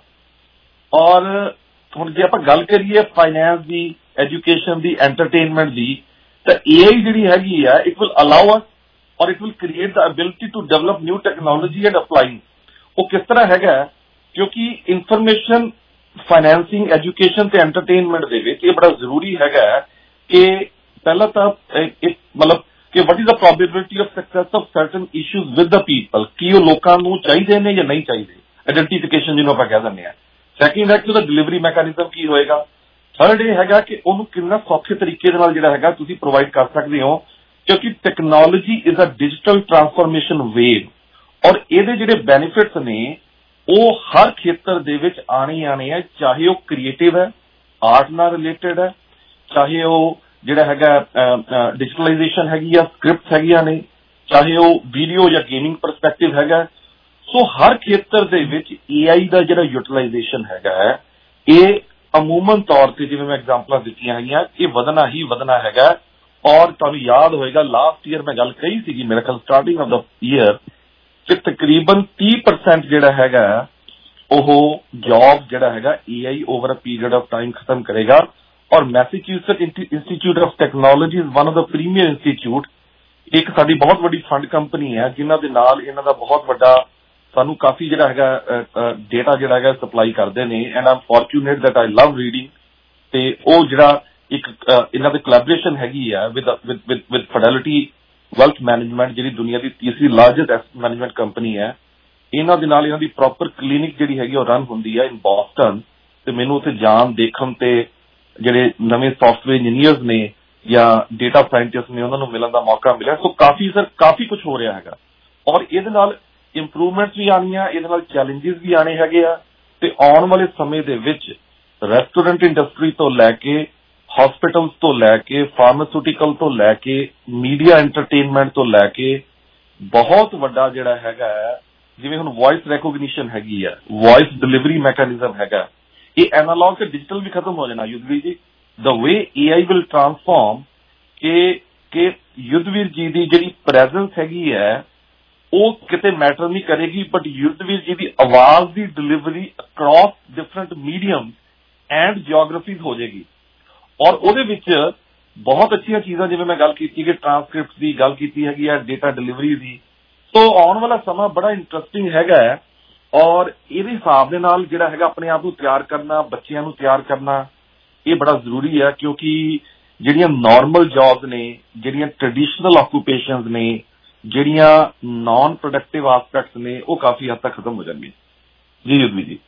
ਔਰ ਹੁਣ ਜੇ ਆਪਾਂ ਗੱਲ ਕਰੀਏ ਫਾਈਨੈਂਸ ਦੀ, ਐਜੂਕੇਸ਼ਨ ਦੀ, ਐਂਟਰਟੇਨਮੈਂਟ ਦੀ, ਤਾਂ ਏ ਆਈ ਜਿਹੜੀ ਹੈਗੀ ਆ it will allow us or it will create the ability to develop new technology and apply. ਉਹ ਕਿਸ ਤਰ੍ਹਾਂ ਹੈਗਾ ਕਿਉਂਕਿ ਇਨਫੋਰਮੇਸ਼ਨ, ਫਾਈਨੈਂਸਿੰਗ, ਐਜੂਕੇਸ਼ਨ ਤੇ ਐਂਟਰਟੇਨਮੈਂਟ ਦੇ ਵਿੱਚ ਇਹ ਬੜਾ ਜ਼ਰੂਰੀ ਹੈਗਾ ਕਿ ਪਹਿਲਾਂ ਤਾਂ ਮਤਲਬ ਕਿ what is the probability of success of certain issues with the people, ਕੀ ਉਹ ਲੋਕਾਂ ਨੂੰ ਚਾਹੀਦੇ ਨੇ ਜਾਂ ਨਹੀਂ ਚਾਹੀਦੇ, ਆਇਡੈਂਟੀਫਿਕੇਸ਼ਨ ਜਿਹਨੂੰ ਆਪਾਂ ਕਹਿ ਦਿੰਦੇ ਹਾਂ। ਸੈਕਿੰਡ ਹੈ ਕਿ ਉਹਦਾ ਡਿਲੀਵਰੀ ਮੈਕੈਨਿਜ਼ਮ ਕੀ ਹੋਏਗਾ। ਥਰਡ ਇਹ ਹੈਗਾ ਕਿ ਉਹਨੂੰ ਕਿੰਨਾ ਸੌਖੇ ਤਰੀਕੇ ਦੇ ਨਾਲ ਜਿਹੜਾ ਹੈਗਾ ਤੁਸੀਂ ਪ੍ਰੋਵਾਈਡ ਕਰ ਸਕਦੇ ਹੋ, ਕਿਉਂਕਿ technology is a digital transformation wave ਔਰ ਇਹਦੇ ਜਿਹੜੇ ਬੈਨੀਫਿਟਸ ਨੇ ਉਹ ਹਰ ਖੇਤਰ ਦੇ ਵਿੱਚ ਆਣੇ ਆਣੇ ਹੈ, ਚਾਹੇ ਉਹ ਕ੍ਰੀਏਟਿਵ ਹੈ, ਆਰਟ ਨਾਲ ਰਿਲੇਟਡ ਹੈ, ਚਾਹੇ ਉਹ ਜਿਹੜਾ ਹੈਗਾ ਡਿਜੀਟਲਾਈਜੇਸ਼ਨ ਹੈਗੀ ਆ, ਸਕ੍ਰਿਪਟਸ ਹੈਗੀਆਂ ਨੇ, ਚਾਹੇ ਉਹ ਵੀਡੀਓ ਜਾਂ ਗੇਮਿੰਗ ਪਰਸਪੈਕਟਿਵ ਹੈਗਾ। ਸੋ ਹਰ ਖੇਤਰ ਦੇ ਵਿੱਚ ਏ ਆਈ ਦਾ ਜਿਹੜਾ ਯੂਟੀਲਾਈਜੇਸ਼ਨ ਹੈਗਾ ਇਹ ਅਮੂਮਨ ਤੌਰ ਤੇ ਜਿਵੇਂ ਮੈਂ ਐਗਜ਼ਾਮਪਲਾਂ ਦਿੱਤੀਆਂ ਹੈਗੀਆਂ ਇਹ ਵਧਣਾ ਹੀ ਵਧਣਾ ਹੈਗਾ। ਔਰ ਤੁਹਾਨੂੰ ਯਾਦ ਹੋਏਗਾ ਲਾਸਟ ਈਅਰ ਮੈਂ ਗੱਲ ਕਹੀ ਸੀਗੀ ਮੇਰੇ ਖਿਆਲ ਸਟਾਰਟਿੰਗ ਆਫ ਦਾ ਈਅਰ कि तकरीबन तीस परसेंट जिहड़ा हैगा ਉਹ जॉब जिहड़ा हैगा A I over a period of time खत्म करेगा। और Massachusetts Institute of Technology is one of the premier institute, एक साडी बहुत वड्डी फंड कंपनी है जिन्हां दे नाल इन्हां दा बहुत वड्डा सानू काफी जिहड़ा हैगा डेटा जिहड़ा हैगा सप्लाई करदे ने। And I am fortunate that I love reading, ते ਉਹ ਜਿਹੜਾ ਇੱਕ ਇਹਨਾਂ ਦੀ ਕੋਲੈਬੋਰੇਸ਼ਨ ਹੈਗੀ ਆ with with with Fidelity wealth management, ਜਿਹੜੀ ਦੁਨੀਆ ਦੀ ਤੀਸਰੀ ਲਾਰਜੈਸਟ ਐਸਟ ਮੈਨੇਜਮੈਂਟ ਕੰਪਨੀ ਹੈ। ਇਹਨਾਂ ਦੇ ਨਾਲ ਇਹਨਾਂ ਦੀ ਪ੍ਰੋਪਰ ਕਲੀਨਿਕ ਜਿਹੜੀ ਹੈਗੀ ਉਹ ਰਨ ਹੁੰਦੀ ਹੈ ਇਨ ਬੋਸਟਨ, ਤੇ ਮੈਨੂੰ ਉੱਥੇ ਜਾਣ ਦੇਖਣ ਤੇ ਜਿਹੜੇ ਨਵੇਂ ਸੌਫਟਵੇਅਰ ਇੰਜੀਨੀਅਰਸ ਨੇ ਜਾਂ ਡੇਟਾ ਸਾਇੰਟਿਸਟ ਨੇ ਉਹਨਾਂ ਨੂੰ ਮਿਲਣ ਦਾ ਮੌਕਾ ਮਿਲਿਆ। ਸੋ ਕਾਫੀ ਸਰ ਕਾਫੀ ਕੁਝ ਹੋ ਰਿਹਾ ਹੈਗਾ, ਔਰ ਇਹਦੇ ਨਾਲ ਇੰਪਰੂਵਮੈਂਟਸ ਵੀ ਆਉਣੀਆਂ, ਇਹਦੇ ਨਾਲ ਚੈਲੰਜਿਸ ਵੀ ਆਣੇ ਹੈਗੇ ਆ। ਤੇ ਆਉਣ ਵਾਲੇ ਸਮੇਂ ਦੇ ਵਿੱਚ ਰੈਸਟੋਰੈਂਟ ਇੰਡਸਟਰੀ ਤੋਂ ਲੈ ਕੇ ਹਸਪੀਟਲਸ ਤੋਂ ਲੈ ਕੇ ਫਾਰਮਾਸਿਊਟੀਕਲ ਤੋਂ ਲੈ ਕੇ ਮੀਡੀਆ ਐਂਟਰਟੇਨਮੈਂਟ ਤੋਂ ਲੈ ਕੇ ਬਹੁਤ ਵੱਡਾ ਜਿਹੜਾ ਹੈਗਾ ਜਿਵੇਂ ਹੁਣ ਵੌਇਸ ਰੈਕੋਗਨੀਸ਼ਨ ਹੈਗੀ ਆ, ਵੌਇਸ ਡਿਲੀਵਰੀ ਮੈਕੈਨਿਜ਼ਮ ਹੈਗਾ, ਇਹ ਐਨਾਲੌਗ ਤੇ ਡਿਜੀਟਲ ਵੀ ਖਤਮ ਹੋ ਜਾਣਾ ਯੁੱਧਵੀਰ ਜੀ। ਦ ਵੇ ਏ ਆਈ ਵਿਲ ਟਰਾਂਸਫਾਰਮ ਕਿ ਕਿ ਯੁੱਧਵੀਰ ਜੀ ਦੀ ਜਿਹੜੀ ਪ੍ਰੈਜ਼ੈਂਸ ਹੈਗੀ ਹੈ ਉਹ ਕਿਤੇ ਮੈਟਰ ਨਹੀਂ ਕਰੇਗੀ, ਬਟ ਯੁੱਧਵੀਰ ਜੀ ਦੀ ਆਵਾਜ਼ ਦੀ delivery across different medium and geographies ਹੋ ਜਾਏਗੀ। ਔਰ ਉਹਦੇ ਵਿੱਚ ਬਹੁਤ ਅੱਛੀਆਂ ਚੀਜ਼ਾਂ, ਜਿਵੇਂ ਮੈਂ ਗੱਲ ਕੀਤੀ ਕਿ ਟ੍ਰਾਂਸਕ੍ਰਿਪਟ ਦੀ ਗੱਲ ਕੀਤੀ ਹੈਗੀ ਹੈ, ਡੇਟਾ ਡਿਲੀਵਰੀ ਦੀ। ਸੋ ਆਉਣ ਵਾਲਾ ਸਮਾਂ ਬੜਾ ਇੰਟਰਸਟਿੰਗ ਹੈਗਾ ਹੈ, ਔਰ ਇਹਦੇ ਹਿਸਾਬ ਦੇ ਨਾਲ ਜਿਹੜਾ ਹੈਗਾ ਆਪਣੇ ਆਪ ਨੂੰ ਤਿਆਰ ਕਰਨਾ, ਬੱਚਿਆਂ ਨੂੰ ਤਿਆਰ ਕਰਨਾ, ਇਹ ਬੜਾ ਜ਼ਰੂਰੀ ਹੈ। ਕਿਉਂਕਿ ਜਿਹੜੀਆਂ ਨਾਰਮਲ ਜੌਬਸ ਨੇ, ਜਿਹੜੀਆਂ ਟ੍ਰੈਡੀਸ਼ਨਲ ਆਕੂਪੇਸ਼ਨਸ ਨੇ, ਜਿਹੜੀਆਂ ਨਾਨ ਪ੍ਰੋਡਕਟਿਵ ਆਸਪੈਕਟਸ ਨੇ, ਉਹ ਕਾਫੀ ਹੱਦ ਤੱਕ ਖਤਮ ਹੋ ਜਾਣਗੇ। ਜੀ ਯੁੱਧਵੀਰ ਜੀ,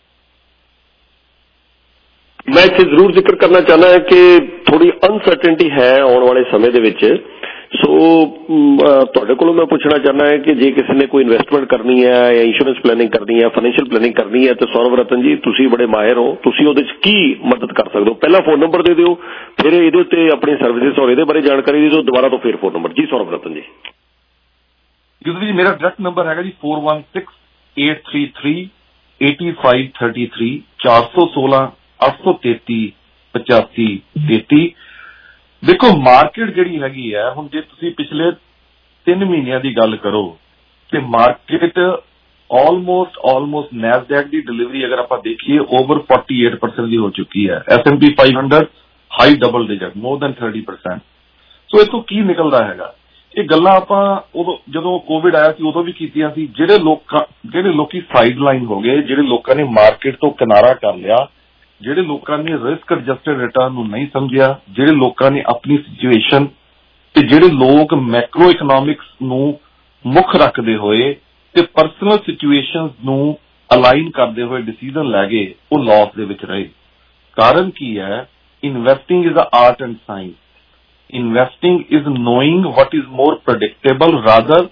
मैं इत्थे जरूर जिक्र करना चाहना है कि थोड़ी अनसर्टेनिटी है आने वाले समय दे विच। सो तुहाडे कोलों मैं पूछना चाहना है कि जे किसी ने कोई इन्वेस्टमेंट करनी है या इंश्योरेंस प्लानिंग करनी है, फाइनेंशियल प्लानिंग करनी है, तो सौरभ रतन जी तुसीं बड़े माहिर हो, तुसीं उहदे च की मदद कर सकदे हो? पहला फोन नंबर दे दिओ, फिर इहदे उत्ते अपनी सर्विसेज और इहदे बारे जानकारी दे दिओ, दोबारा तो फिर फोन नंबर। जी सौरभ रतन जी। युद्धवीर जी, मेरा डायरेक्ट नंबर हैगा जी four one six eight three three eighty five thirty three चार सौ सोलह ਅੱਠ ਸੌ ਤੇਤੀ ਪਚਾਸੀ ਤੇਤੀ। ਦੇਖੋ ਮਾਰਕੀਟ ਜਿਹੜੀ ਹੈਗੀ ਹੈ, ਹੁਣ ਜੇ ਤੁਸੀਂ ਪਿਛਲੇ ਤਿੰਨ ਮਹੀਨਿਆਂ ਦੀ ਗੱਲ ਕਰੋ ਤੇ ਮਾਰਕੀਟ ਆਲਮੋਸਟ ਆਲਮੋਸਟ ਨੈਸਡੈਕ ਦੀ ਡਿਲੀਵਰੀ ਅਗਰ ਆਪਾਂ ਦੇਖੀਏ ਓਵਰ ਅੜਤਾਲੀ ਪਰਸੈਂਟ ਦੀ ਹੋ ਚੁੱਕੀ ਹੈ। S and P five hundred high double digit more than thirty percent. So ਇਹ ਤੋਂ ਕੀ ਨਿਕਲਦਾ ਹੈਗਾ? ਇਹ ਗੱਲਾਂ ਆਪਾਂ ਉਦੋਂ ਜਦੋਂ ਕੋਵਿਡ ਆਇਆ ਸੀ ਉਦੋਂ ਵੀ ਕੀਤੀਆਂ ਸੀ। ਜਿਹੜੇ ਲੋਕਾਂ ਜਿਹੜੇ ਲੋਕੀ ਸਾਈਡ ਲਾਈਨ ਹੋ ਗਏ, ਜਿਹੜੇ ਲੋਕਾਂ ਨੇ ਮਾਰਕੀਟ ਤੋਂ ਕਿਨਾਰਾ ਕਰ ਲਿਆ, ਜਿਹੜੇ ਲੋਕਾਂ ਨੇ ਰਿਸਕ ਐਡਜਸਟਡ ਰਿਟਰਨ ਨੂੰ ਨਹੀਂ ਸਮਝਿਆ, ਜਿਹੜੇ ਲੋਕਾਂ ਨੇ ਆਪਣੀ ਸਿਚੁਏਸ਼ਨ ਤੇ ਜਿਹੜੇ ਲੋਕ ਮੈਕਰੋ ਇਕਨੋਮਿਕਸ ਨੂੰ ਮੁੱਖ ਰੱਖਦੇ ਹੋਏ ਤੇ ਪਰਸਨਲ ਸਿਚੁਏਸ਼ਨਸ ਨੂੰ ਅਲਾਈਨ ਕਰਦੇ ਹੋਏ ਡਿਸੀਜਨ ਲੈ ਗਏ, ਉਹ ਲਾਸ ਦੇ ਵਿੱਚ ਰਹੇ। ਕਾਰਨ ਕੀ ਹੈ? Investing is a art and science. Investing is knowing what is more predictable rather.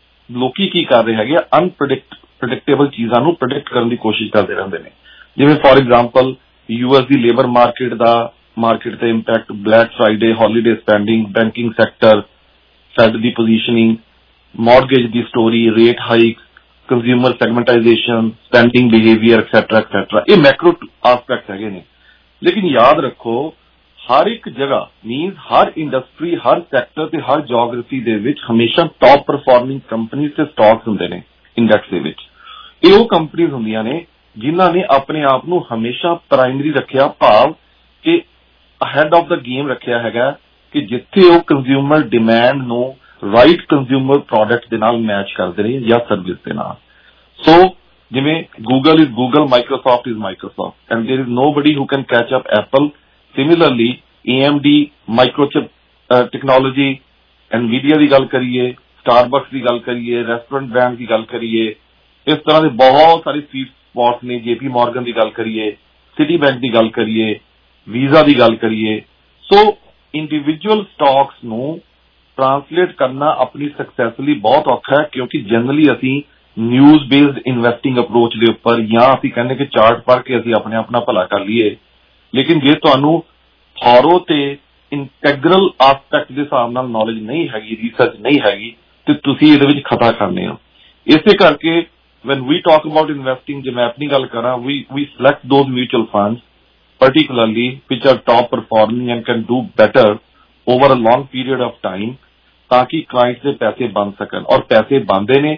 ਲੋਕੀ ਕੀ ਕਰ ਰਹੇ ਹੈਗੇ, ਅਨਪ੍ਰੈਡਿਕਟ ਪ੍ਰੈਡਿਕਟੇਬਲ ਚੀਜ਼ਾਂ ਨੂੰ ਪ੍ਰੈਡਿਕਟ ਕਰਨ ਦੀ ਕੋਸ਼ਿਸ਼ ਕਰਦੇ ਰਹਿੰਦੇ ਨੇ। ਜਿਵੇਂ ਫॉर एग्जांपल ਯੂਐਸ ਦੀ ਲੇਬਰ ਮਾਰਕੀਟ ਦਾ ਮਾਰਕੀਟ ਤੇ impact, Black Friday, holiday spending, banking sector, Fed ਦੀ ਪੋਜੀਸ਼ਨਿੰਗ, ਮੌਰਗੇਜ ਦੀ story, rate hike, consumer segmentization, spending behaviour etcetera etcetera, ਇਹ ਮੈਕਰੋ ਆਸਪੈਕਟਸ ਹੈਗੇ ਨੇ। ਲੇਕਿਨ ਯਾਦ ਰੱਖੋ ਹਰ ਇੱਕ ਜਗ੍ਹਾ ਮੀਨਸ ਹਰ ਇੰਡਸਟਰੀ, ਹਰ ਸੈਕਟਰ ਤੇ ਹਰ ਜੀਓਗ੍ਰਾਫੀ ਦੇ ਵਿੱਚ ਹਮੇਸ਼ਾ ਟੌਪ ਪਰਫਾਰਮਿੰਗ ਕੰਪਨੀ ਤੇ ਸਟਾਕਸ ਹੁੰਦੇ ਨੇ ਇੰਡੈਕਸ ਦੇ ਵਿੱਚ। ਇਹ ਉਹ ਕੰਪਨੀਆਂ ਹੁੰਦੀਆਂ ਨੇ ਜਿਨ੍ਹਾਂ ਨੇ ਆਪਣੇ ਆਪ ਨੂੰ ਹਮੇਸ਼ਾ ਪ੍ਰਾਇਮਰੀ ਰੱਖਿਆ, ਭਾਵ ਕਿ ਅਹੈਡ ਆਫ ਦਾ ਗੇਮ ਰੱਖਿਆ ਹੈਗਾ ਕਿ ਜਿੱਥੇ ਉਹ ਕੰਜ਼ਿਊਮਰ ਡਿਮਾਂਡ ਨੂੰ ਰਾਈਟ ਕੰਜ਼ਿਊਮਰ ਪ੍ਰੋਡਕਟ ਦੇ ਨਾਲ ਮੈਚ ਕਰਦੇ ਨੇ ਜਾਂ ਸਰਵਿਸ ਦੇ ਨਾਲ। ਸੋ ਜਿਵੇਂ Google is Google, Microsoft is Microsoft and there is nobody who can catch up Apple. Similarly A M D, microchip technology, Nvidia ਦੀ ਗੱਲ ਕਰੀਏ, ਸਟਾਰਬਕਸ ਦੀ ਗੱਲ ਕਰੀਏ, ਰੈਸਟੋਰੈਂਟ ਬ੍ਰਾਂਡ ਦੀ ਗੱਲ ਕਰੀਏ, ਇਸ ਤਰ੍ਹਾਂ ਦੇ ਬਹੁਤ ਸਾਰੇ ਸਵੀਟ ਸਪॉट ने, जेपी मॉर्गन की गल करिए, सिटी बैंक की गल करिए, वीजा की गल करिए। सो इंडिविजुअल स्टॉक्स नू ट्रांसलेट करना अपनी सक्सैस लई बहुत औखा है, क्योंकि जनरली असी न्यूज़ बेस्ड इन्वेस्टिंग अप्रोच के उपर या असी कहने कि चार्ट पढ़ के असी अपने अपना भला कर लीए। लेकिन जे तुहानू थॉरो ते इंटैग्रल आस्पैक्ट के हिसाब नाल नॉलेज नहीं हैगी, रिसर्च नहीं हैगी, ते तुसी इहदे विच खता करने हो। इसे करके when we talk about investing, je main apni gal kara, we we select those mutual funds particularly which are top performing and can do better over a long period of time, ताकि clients ਦੇ ਪੈਸੇ ਬਣ ਸਕਣ। ਔਰ ਪੈਸੇ ਬਣਦੇ ਨੇ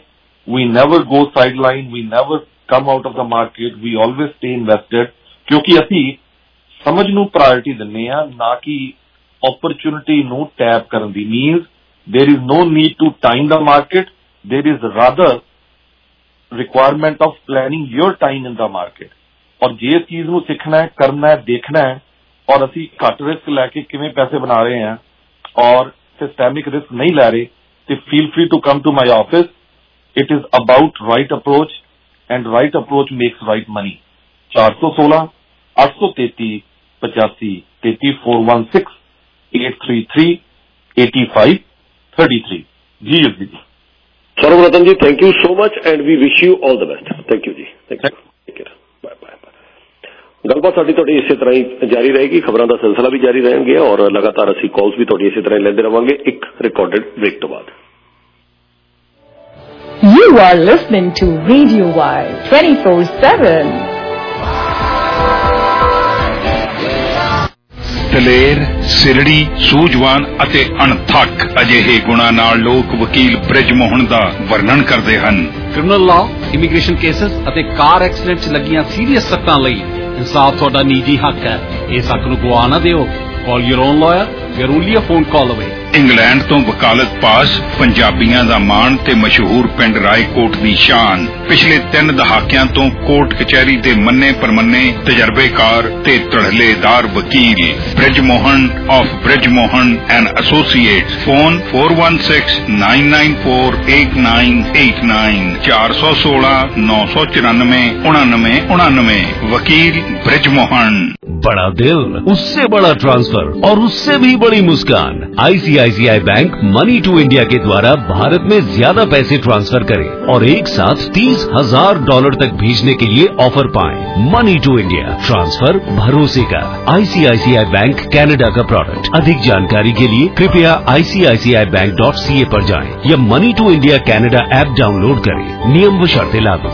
we never go sideline, we never come out of the market, we always stay invested, क्योंकि ਅਸੀਂ समझ ਨੂੰ प्रायोरिटी ਦਿੰਨੇ ਆ, ना कि opportunity ਨੂੰ टैप ਕਰਨ ਦੀ। means there is no need to time the market, there is rather requirement of planning your time in the market। और जे इस चीज ਨੂੰ ਸਿੱਖਣਾ ਹੈ, ਕਰਨਾ ਹੈ, ਦੇਖਣਾ ਹੈ, और ਅਸੀਂ ਘੱਟ ਰਿਸਕ ਲੈ ਕੇ ਕਿਵੇਂ ਪੈਸੇ ਬਣਾ ਰਹੇ ਹਾਂ और सिस्टमिक रिस्क नहीं ले रहे, तो feel free to come to my office. It is about right approach and right approach makes right money. चार सौ सोलह आठ सौ तैती पचासी तैती four one six eight three three eighty five thirty three. जी युद्धि जी। Saurabh Ratan ji, thank you so much and we wish you all the best. Thank you जी, thank you, take care, bye bye. गलबात साडी तुहाडी इसे तरह ही जारी रहेगी, खबरों का सिलसिला भी जारी रहेंगे और लगातार असी कॉल्स भी तुहाडी इसे तरह लेंदे रहांगे एक रिकॉर्डेड ब्रेक तो बाद। You are listening to Radio Y twenty-four seven। ਦਲੇਰ, ਸਿਰੜੀ, ਸੂਝਵਾਨ ਅਤੇ ਅਣਥੱਕ ਅਜਿਹੇ ਗੁਣਾਂ ਨਾਲ ਲੋਕ ਵਕੀਲ ਬ੍ਰਿਜ ਮੋਹਨ ਦਾ ਵਰਣਨ ਕਰਦੇ ਹਨ। ਕ੍ਰਿਮੀਨਲ ਲਾਅ, ਇਮੀਗ੍ਰੇਸ਼ਨ ਕੇਸਸ ਅਤੇ ਕਾਰ ਐਕਸੀਡੈਂਟ 'ਚ ਲੱਗੀਆਂ ਸੀਰੀਅਸ ਸੱਟਾਂ ਲਈ इंसाफ थोड़ा निजी हक है, इस हक नूं गवा ना दिओ। Call your own lawyer, we are only a phone call away. England तो वकालत पास, पंजाबियां दा मान ते मशहूर पिंड रायकोट दी शान। पिछले तीन दहाकियां तो कोर्ट कचहरी दे मन्ने परमन्ने तजर्बेकार ते तड़लेदार वकील Brij Mohan of Brij Mohan and associates. Phone four one six nine nine four eight nine eight nine चार सौ सोलह नौ सौ चौरानवे उनानवे उनानवे। वकील ब्रिज मोहन। बड़ा दिल, उससे बड़ा ट्रांसफर और उससे भी बड़ी मुस्कान। ICICI bank money to India के द्वारा भारत में ज्यादा पैसे ट्रांसफर करें और एक साथ तीस हजार डॉलर तक भेजने के लिए ऑफर पाएं। मनी टू इंडिया, ट्रांसफर भरोसे का। आईसीआईसीआई बैंक कनाडा का प्रोडक्ट। अधिक जानकारी के लिए कृपया ICICI bank dot C A पर जाएं या money to India Canada app download करें। नियम व शर्तें लागू।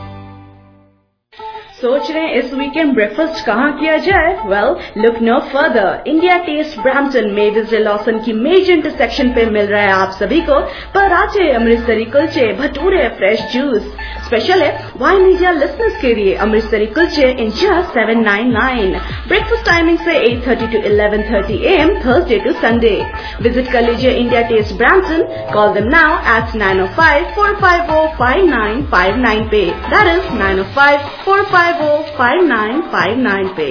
सोच रहे हैं इस वीकेंड ब्रेकफास्ट कहाँ किया जाए? Well, look no further. India taste Brampton Mavis Lawson की मेजर इंटरसेक्शन पे मिल रहा है आप सभी को पराठे, अमृतसरी कुलचे, भटूरे, फ्रेश जूस। स्पेशल है वाई मीडिया लिसनर्स के लिए अमृतसरी कुलचे in just seven nine nine. Breakfast timing से eight thirty to eleven thirty A M Thursday to Sunday. Visit कर लीजिए India taste Brampton. Call them now at nine O five four five O five nine five nine पे। That is nine O five four five O five nine five nine पे।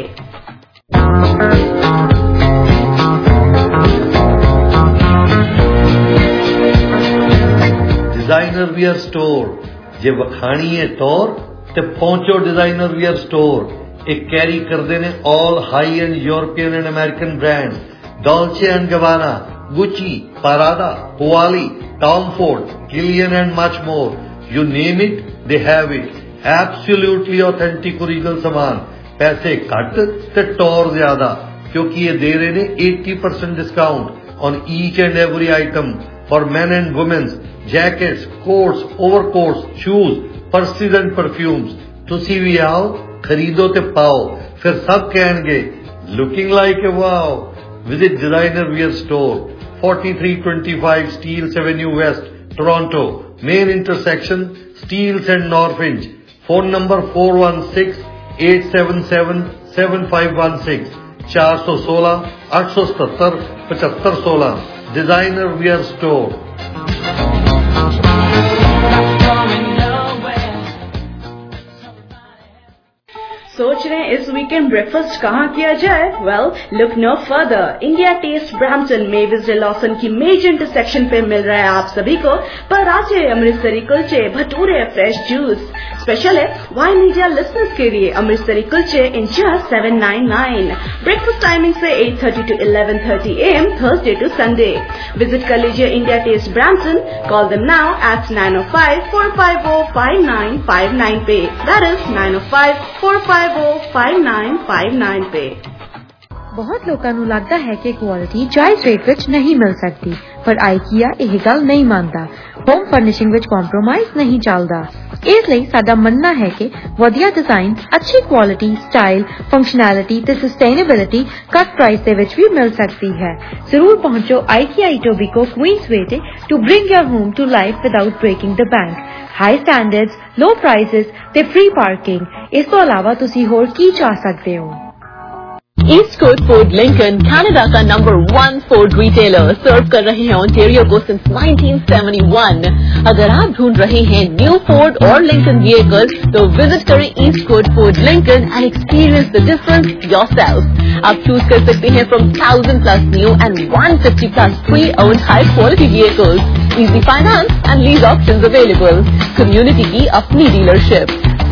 Designer wear store जे वखाणी है तौर ते पहुंचो designer wear store. एक carry करते ने all high end European and American brand, Dolce and Gabbana, Gucci, Prada, पुआली, Tom Ford, Kilian and much more. You name it, they have it. Absolutely authentic original सामान, पैसे घट ते टौर ज्यादा, क्योंकि ये दे रहे ने अस्सी percent discount on each and every item for men and womens, jackets, coats, overcoats, shoes, purses and perfumes. तुसी भी आओ, खरीदो ते पाओ, फिर सब कहेंगे looking like a wow. Visit designer wear store, forty three twenty five Steeles avenue west, Toronto, main intersection Steeles and Norfinch. Phone number four one six eight seven seven seven five one six, चार सौ सोलह आठ सौ सतर पचहत्तर सोलह। डिजाइनर wear स्टोर। सोच रहे हैं इस वीकेंड ब्रेकफास्ट कहाँ किया जाए? Well, look no further. India taste Brampton Mavis Lawson की मेजर इंटरसेक्शन पे मिल रहा है आप सभी को पराठे, अमृतसरी कुलचे, भटूरे, फ्रेश जूस। स्पेशल है वाई मीडिया लिसनर्स के लिए अमृतसरी कुलचे in just seven nine nine. Breakfast timing से eight thirty to eleven thirty A M Thursday to Sunday. Visit कर लीजिए India taste Brampton. Call them now at nine O five four five O five nine five nine पे। That is nine O five four five O five nine five nine पे। ਬਹੁਤ ਲੋਕਾਂ ਨੂੰ ਲੱਗਦਾ ਹੈ ਕਿ ਕੁਆਲਿਟੀ ਜਾਇਜ਼ ਰੇਟ ਵਿੱਚ ਨਹੀਂ ਮਿਲ ਸਕਦੀ, ਪਰ ਆਈਕੀਆ ਇਹ ਗੱਲ ਨਹੀਂ ਮੰਨਦਾ। ਹੋਮ ਫਰਨਿਸ਼ਿੰਗ ਵਿੱਚ ਕੰਪਰੋਮਾਈਜ਼ ਨਹੀਂ ਚੱਲਦਾ। ਇਸ ਲਈ ਸਾਡਾ ਮੰਨਣਾ ਹੈ ਕਿ ਵਧੀਆ ਡਿਜ਼ਾਈਨ, ਅੱਛੀ ਕੁਆਲਿਟੀ, ਸਟਾਈਲ, ਫੰਕਸ਼ਨੈਲਿਟੀ ਤੇ ਸਸਟੇਨੇਬਿਲਿਟੀ ਘੱਟ ਪ੍ਰਾਈਸ ਦੇ ਵਿੱਚ ਵੀ ਮਿਲ ਸਕਦੀ ਹੈ। ਜ਼ਰੂਰ ਪਹੁੰਚੋ ਆਈਕੀਆ ਇਟੋਬੀਕੋ ਕੁਈਨਸਵੇ ਤੇ to bring your home to life without breaking the bank. High standards, low prices ਤੇ ਫ੍ਰੀ ਪਾਰਕਿੰਗ। ਇਸ ਤੋਂ ਇਲਾਵਾ ਤੁਸੀਂ ਹੋਰ ਕੀ ਚਾਹ ਸਕਦੇ ਹੋ। Eastcote Ford Lincoln कनाडा का number one Ford retailer serve कर रहे हैं ओंटारियो को सिंस नाइनटीन सेवेंटी वन। अगर आप ढूंढ रहे हैं न्यू फोर्ड और लिंकन व्हीकल्स तो विजिट करें Eastcote Ford Lincoln and experience the difference yourself. आप चूज कर सकते हैं from thousand plus new and one fifty plus pre-owned high quality vehicles. Easy finance and lease options available. Community की अपनी dealership.